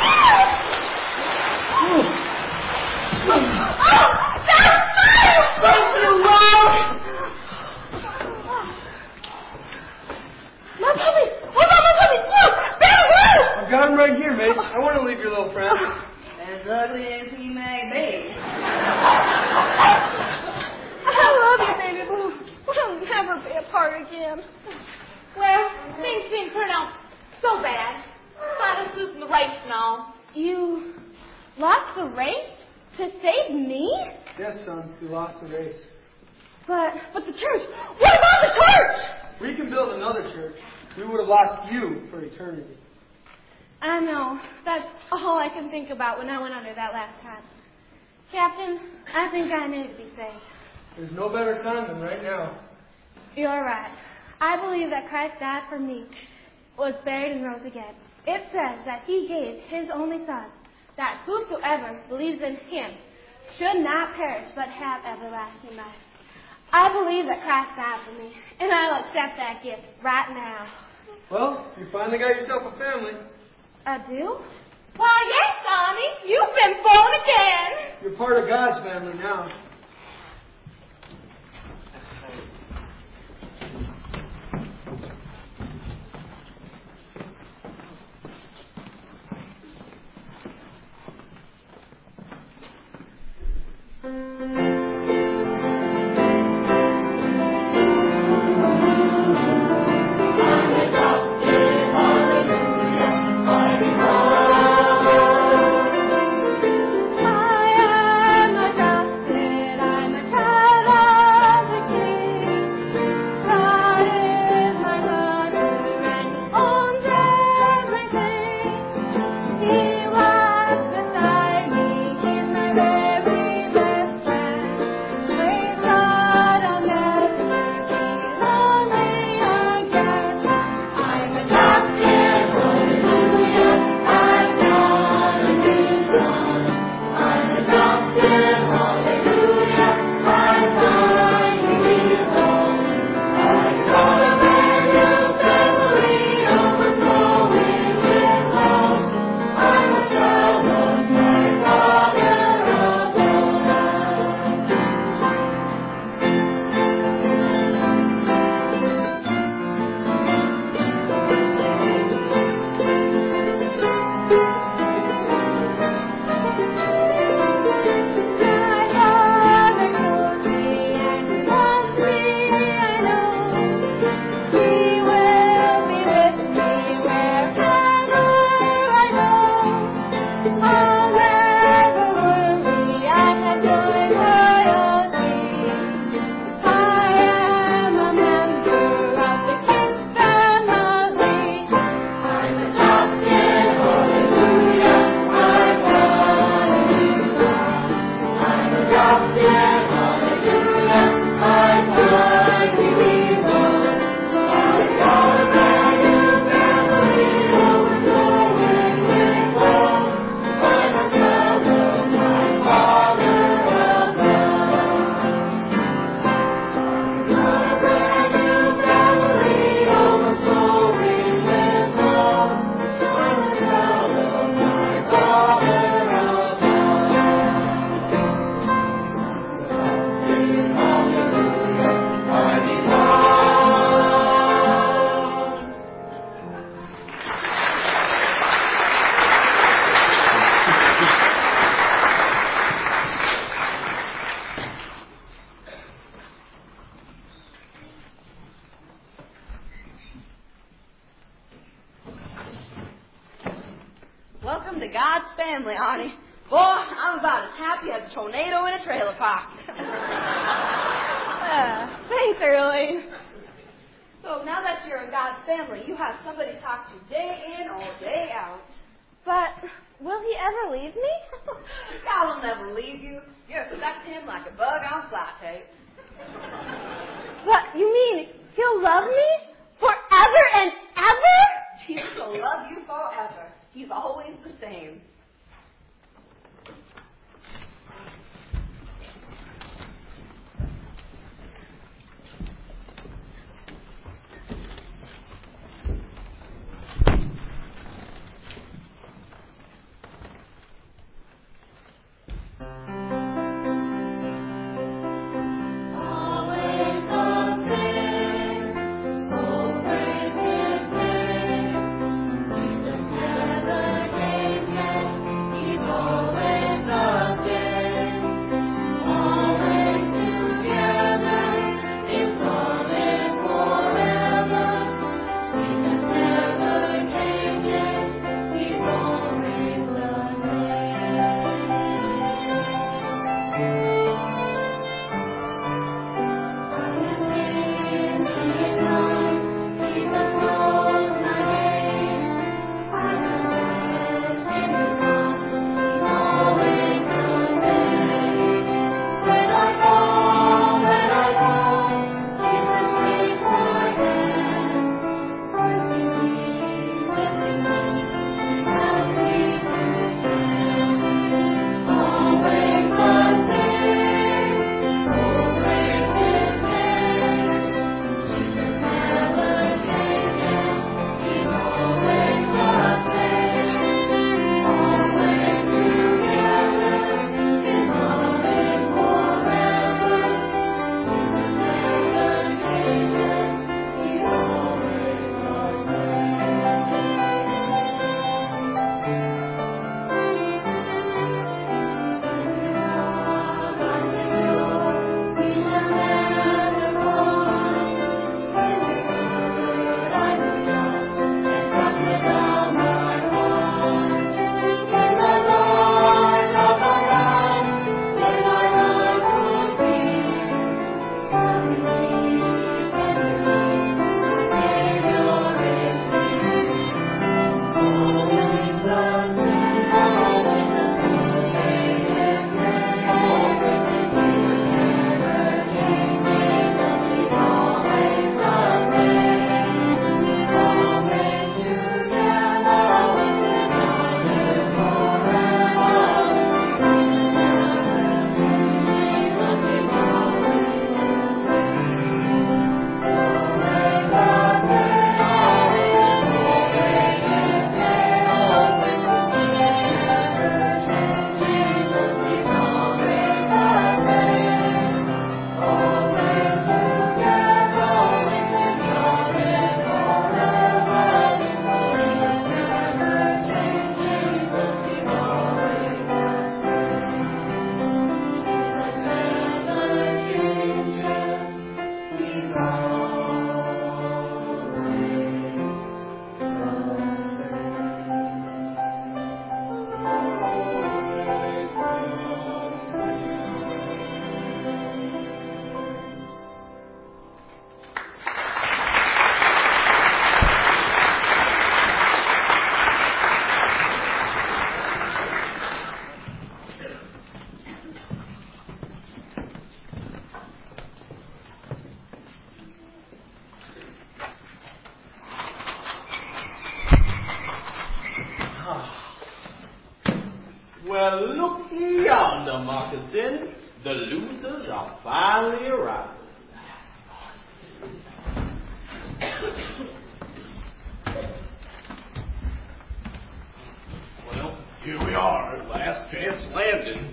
Oh! That's fire! Something alone. My puppy! Oh, no, my puppy! Look! Bear, woo! I've got him right here, mate. I want to leave your little friend. As ugly as he may be. I love you, baby blue. We'll never be apart again. Well, things didn't turn out so bad. Got us losing the race and all. You lost the race to save me? Yes, son, we lost the race. But, but the church. What about the church? We can build another church. We would have lost you for eternity. I know. That's all I can think about when I went under that last time. Captain, I think I need to be saved. There's no better time than right now. You're right. I believe that Christ died for me, was buried, and rose again. It says that he gave his only Son, that whosoever believes in him should not perish but have everlasting life. I believe that Christ died for me, and I'll accept that gift right now. Well, you finally got yourself a family. I do? Why, yes, Sonny. You've been born again. You're part of God's family now. Welcome to God's family, Arnie. Boy, I'm about as happy as a tornado in a trailer park. uh, thanks, Early. So now that you're in God's family, you have somebody to talk to day in or day out. But will he ever leave me? God will never leave you. You're stuck to him like a bug on fly tape. What, you mean he'll love me forever and ever? Jesus will love you forever. He's always the same. Never changes. Well, look yonder, Moccasin. The losers are finally arrived. Well, here we are, last chance landing.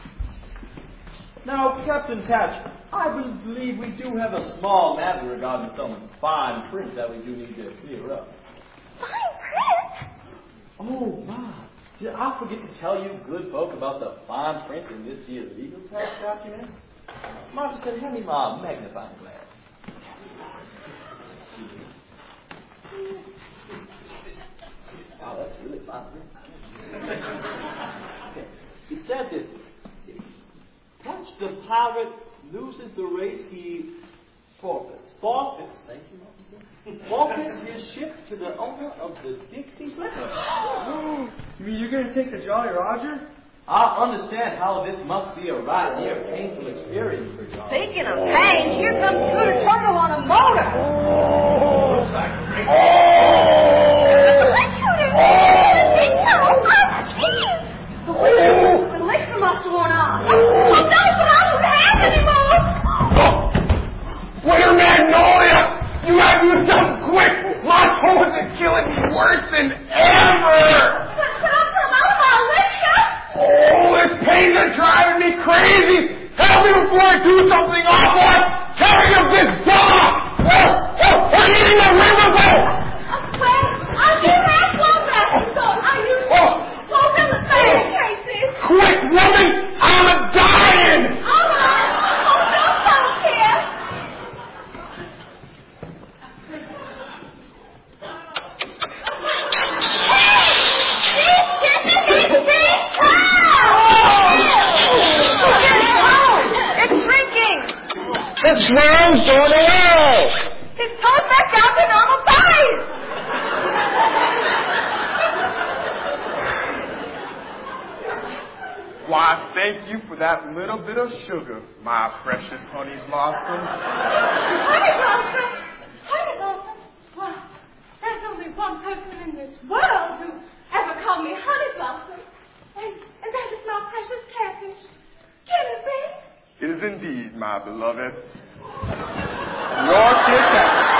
Now, Captain Patch, I believe we do have a small matter regarding some fine print that we do need to clear up. Fine print? Oh, my. Did I forget to tell you good folk about the fine print in this here legal tax document? Martha said, hand me my magnifying glass. Wow, that's really fine print. Okay. It said that Patch the pirate loses the race, he forfeits. Forfeits, thank you, officer. Forfeits his ship to the owner of the Dixie Clipper. You mean you're going to take the Jolly Roger? I understand how this must be a right near painful experience for John. Speaking of pain, here comes Scooter Turtle on a motor. Oh, looks like a great The liquor, the liquor must have worn off. Oh, no, but I don't have anymore. Wait a Magnolia! You gotta do something quick! My toes are killing me worse than ever! But, but I'm from out of our liquor. Oh, this pains are driving me crazy! Help me before I do something awful! Carry up this dog! Oh, oh, I need a riverboat! Well, I do have one rafting boat. Are you? Oh. Hold on the fire, Casey. Quick, woman! I'm dying! All right. Hold on, folks here. The drone's going away! It's turned back down to normal size! Why, thank you for that little bit of sugar, my precious honey blossom. Honey Blossom! Honey Blossom! Well, there's only one person in this world who ever called me Honey Blossom. And, and that is my precious catfish. Can it be? It is indeed, my beloved. Your kiss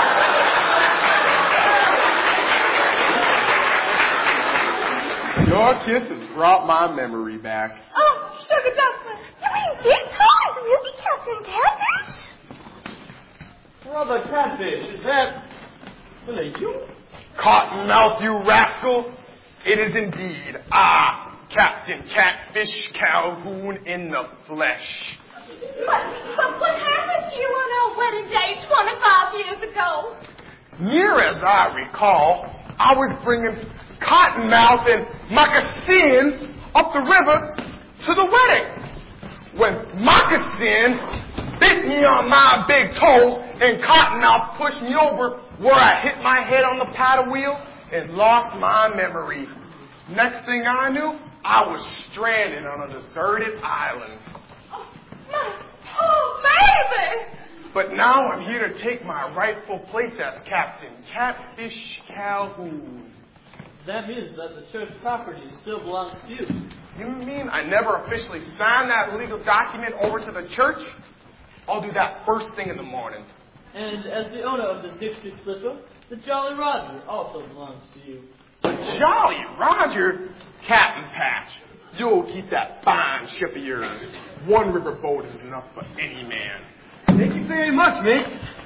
has... Your kiss has brought my memory back. Oh, Sugar Duckling. You mean big toys, really, Captain Catfish? Brother Catfish, is that really you? Cottonmouth, you rascal. It is indeed I, Captain Catfish Calhoun in the flesh. But, but what happened to you on our wedding day twenty-five years ago? Near as I recall, I was bringing Cottonmouth and Moccasin up the river to the wedding. When Moccasin bit me on my big toe and Cottonmouth pushed me over where I hit my head on the paddle wheel and lost my memory. Next thing I knew, I was stranded on a deserted island. My poor baby! But now I'm here to take my rightful place as Captain Catfish Calhoun. That means that the church property still belongs to you. You mean I never officially signed that legal document over to the church? I'll do that first thing in the morning. And as the owner of the Dixie Slipper, the Jolly Roger also belongs to you. The Jolly Roger? Captain Patch, you'll keep that fine ship of yours. One river boat is enough for any man. Thank you very much, mate.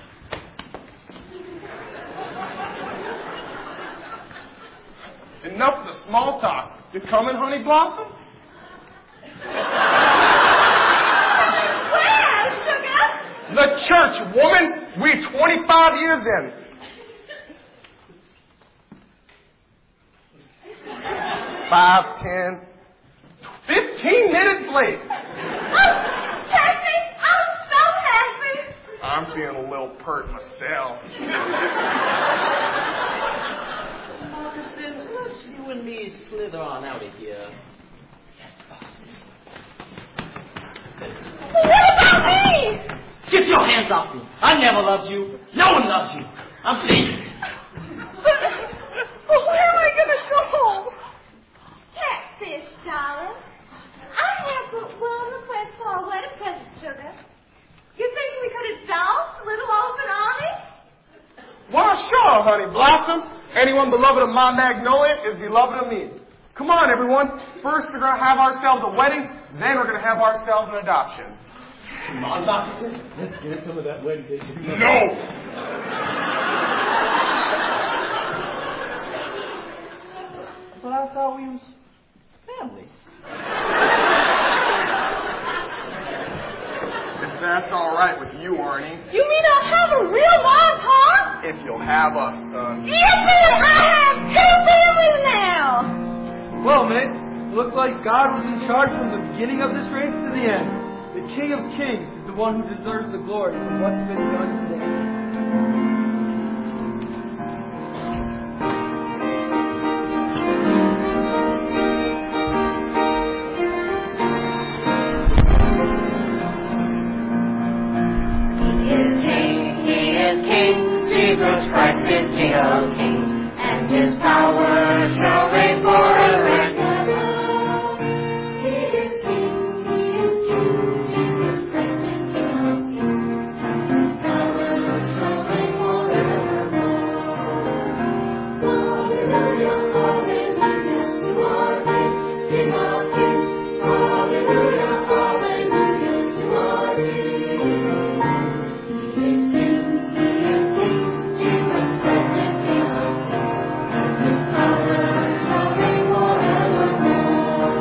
Enough of the small talk. You coming, Honey Blossom? Where, Sugar? The church, woman. We twenty-five years in. Five, ten, fifteen minutes late. Oh, Cassie, I'm so happy. I'm feeling a little pert myself. Moccasin, let's you and me slither on out of here. What about me? Get your hands off me. I never loved you. No one loves you. I'm leaving. But where am I going to go? Catfish, darling. well, look where it's all wet and present, sugar. You think we could have doused little open Arnie? Why, sure, honey blossom. Anyone beloved of my magnolia is beloved of me. Come on, everyone. First, we're going to have ourselves a wedding. Then we're going to have ourselves an adoption. Come on, Doctor. Let's get some of that wedding cake. No! But I thought we was family. If that's all right with you, Arnie. You mean I'll have a real mom, Pa? If you'll have us, son. Yippee! I have two families now! Well, mates, it looked like God was in charge from the beginning of this race to the end. The King of Kings is the one who deserves the glory for what's been done today. Jesus Christ is King of Kings, and His power shall reign forever and ever. He is King, He is King, Jesus Christ is King of Kings, and His power shall reign forevermore. Hallelujah, hallelujah, you are King, King of Kings. Hallelujah, hallelujah, you are King. He is King, He is King. Jesus Christ is King of Kings, and His power shall reign forevermore.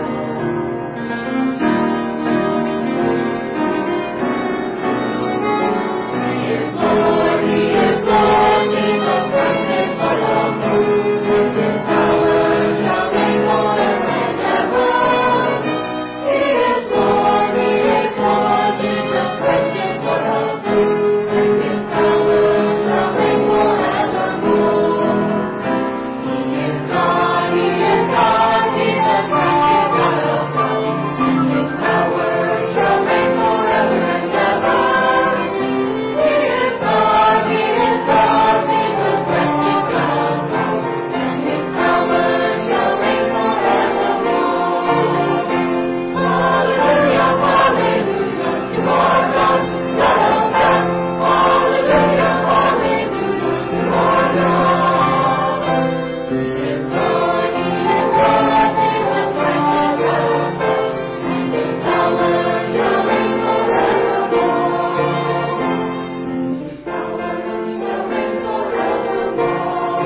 He is Lord, He is Lord, Jesus Christ is Lord of all, and His power shall reign forever and ever. He is Lord, He is Lord, Jesus Christ is Lord of all, and His power shall reign forevermore. He is God, He is God, Jesus Christ is God of all, and His power shall reign forever and ever. He is God, He is God, Jesus Christ is God of all, and His power shall reign forevermore. Hallelujah, hallelujah, you are God, God of God. Hallelujah, hallelujah, you are God. He is Lord, He is God, Jesus Christ is God of all, and His power shall reign forevermore. His power shall reign forevermore.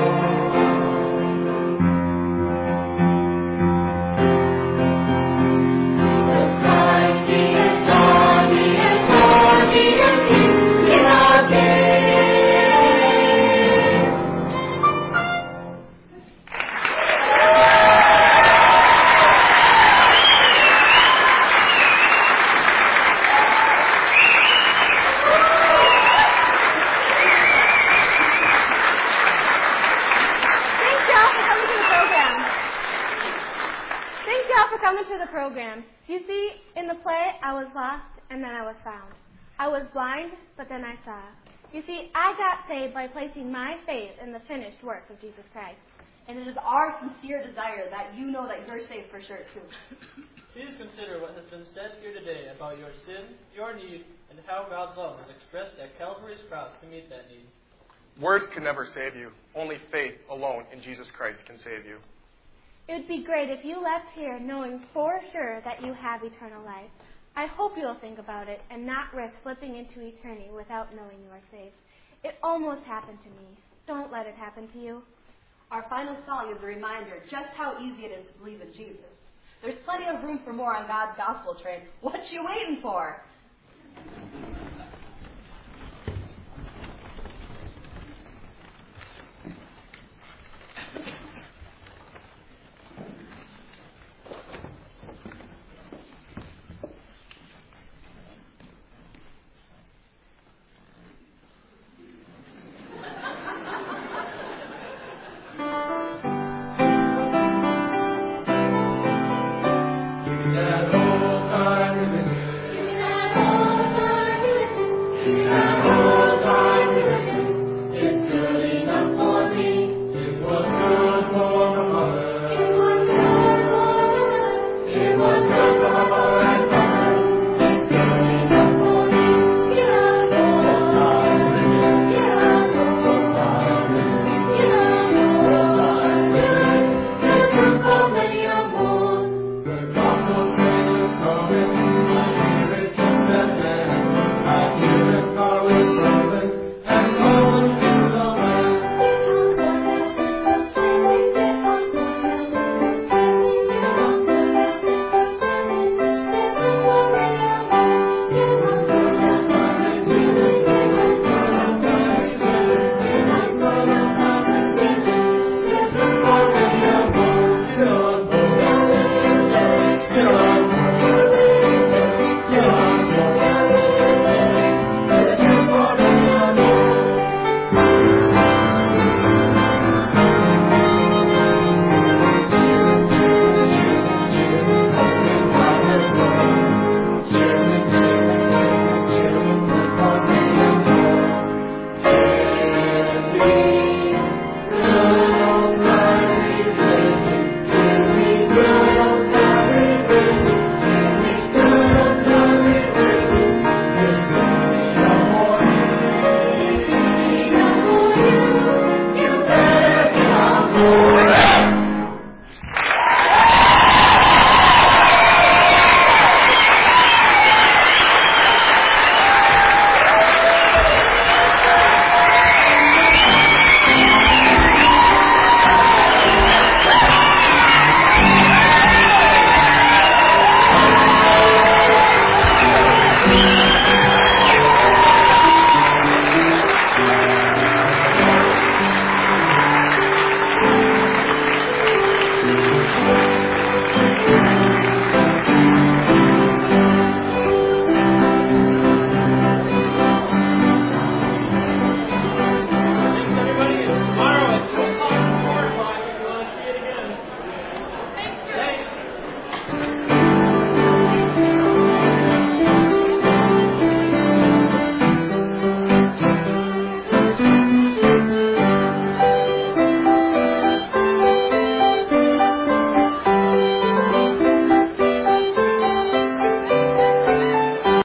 Jesus Christ, He is God, He is Lord, He is King, King of Kings. Thank y'all for coming to the program. Thank y'all for coming to the program. You see, in the play, I was lost and then I was found. I was blind, but then I saw. You see, I got saved by placing my faith in the finished work of Jesus Christ. And it is our sincere desire that you know that you're saved for sure, too. Please consider what has been said here today about your sin, your need, and how God's love was expressed at Calvary's cross to meet that need. Words can never save you. Only faith alone in Jesus Christ can save you. It would be great if you left here knowing for sure that you have eternal life. I hope you'll think about it and not risk slipping into eternity without knowing you are saved. It almost happened to me. Don't let it happen to you. Our final song is a reminder just how easy it is to believe in Jesus. There's plenty of room for more on God's gospel train. What you waiting for? That old time rhythm. Thank you.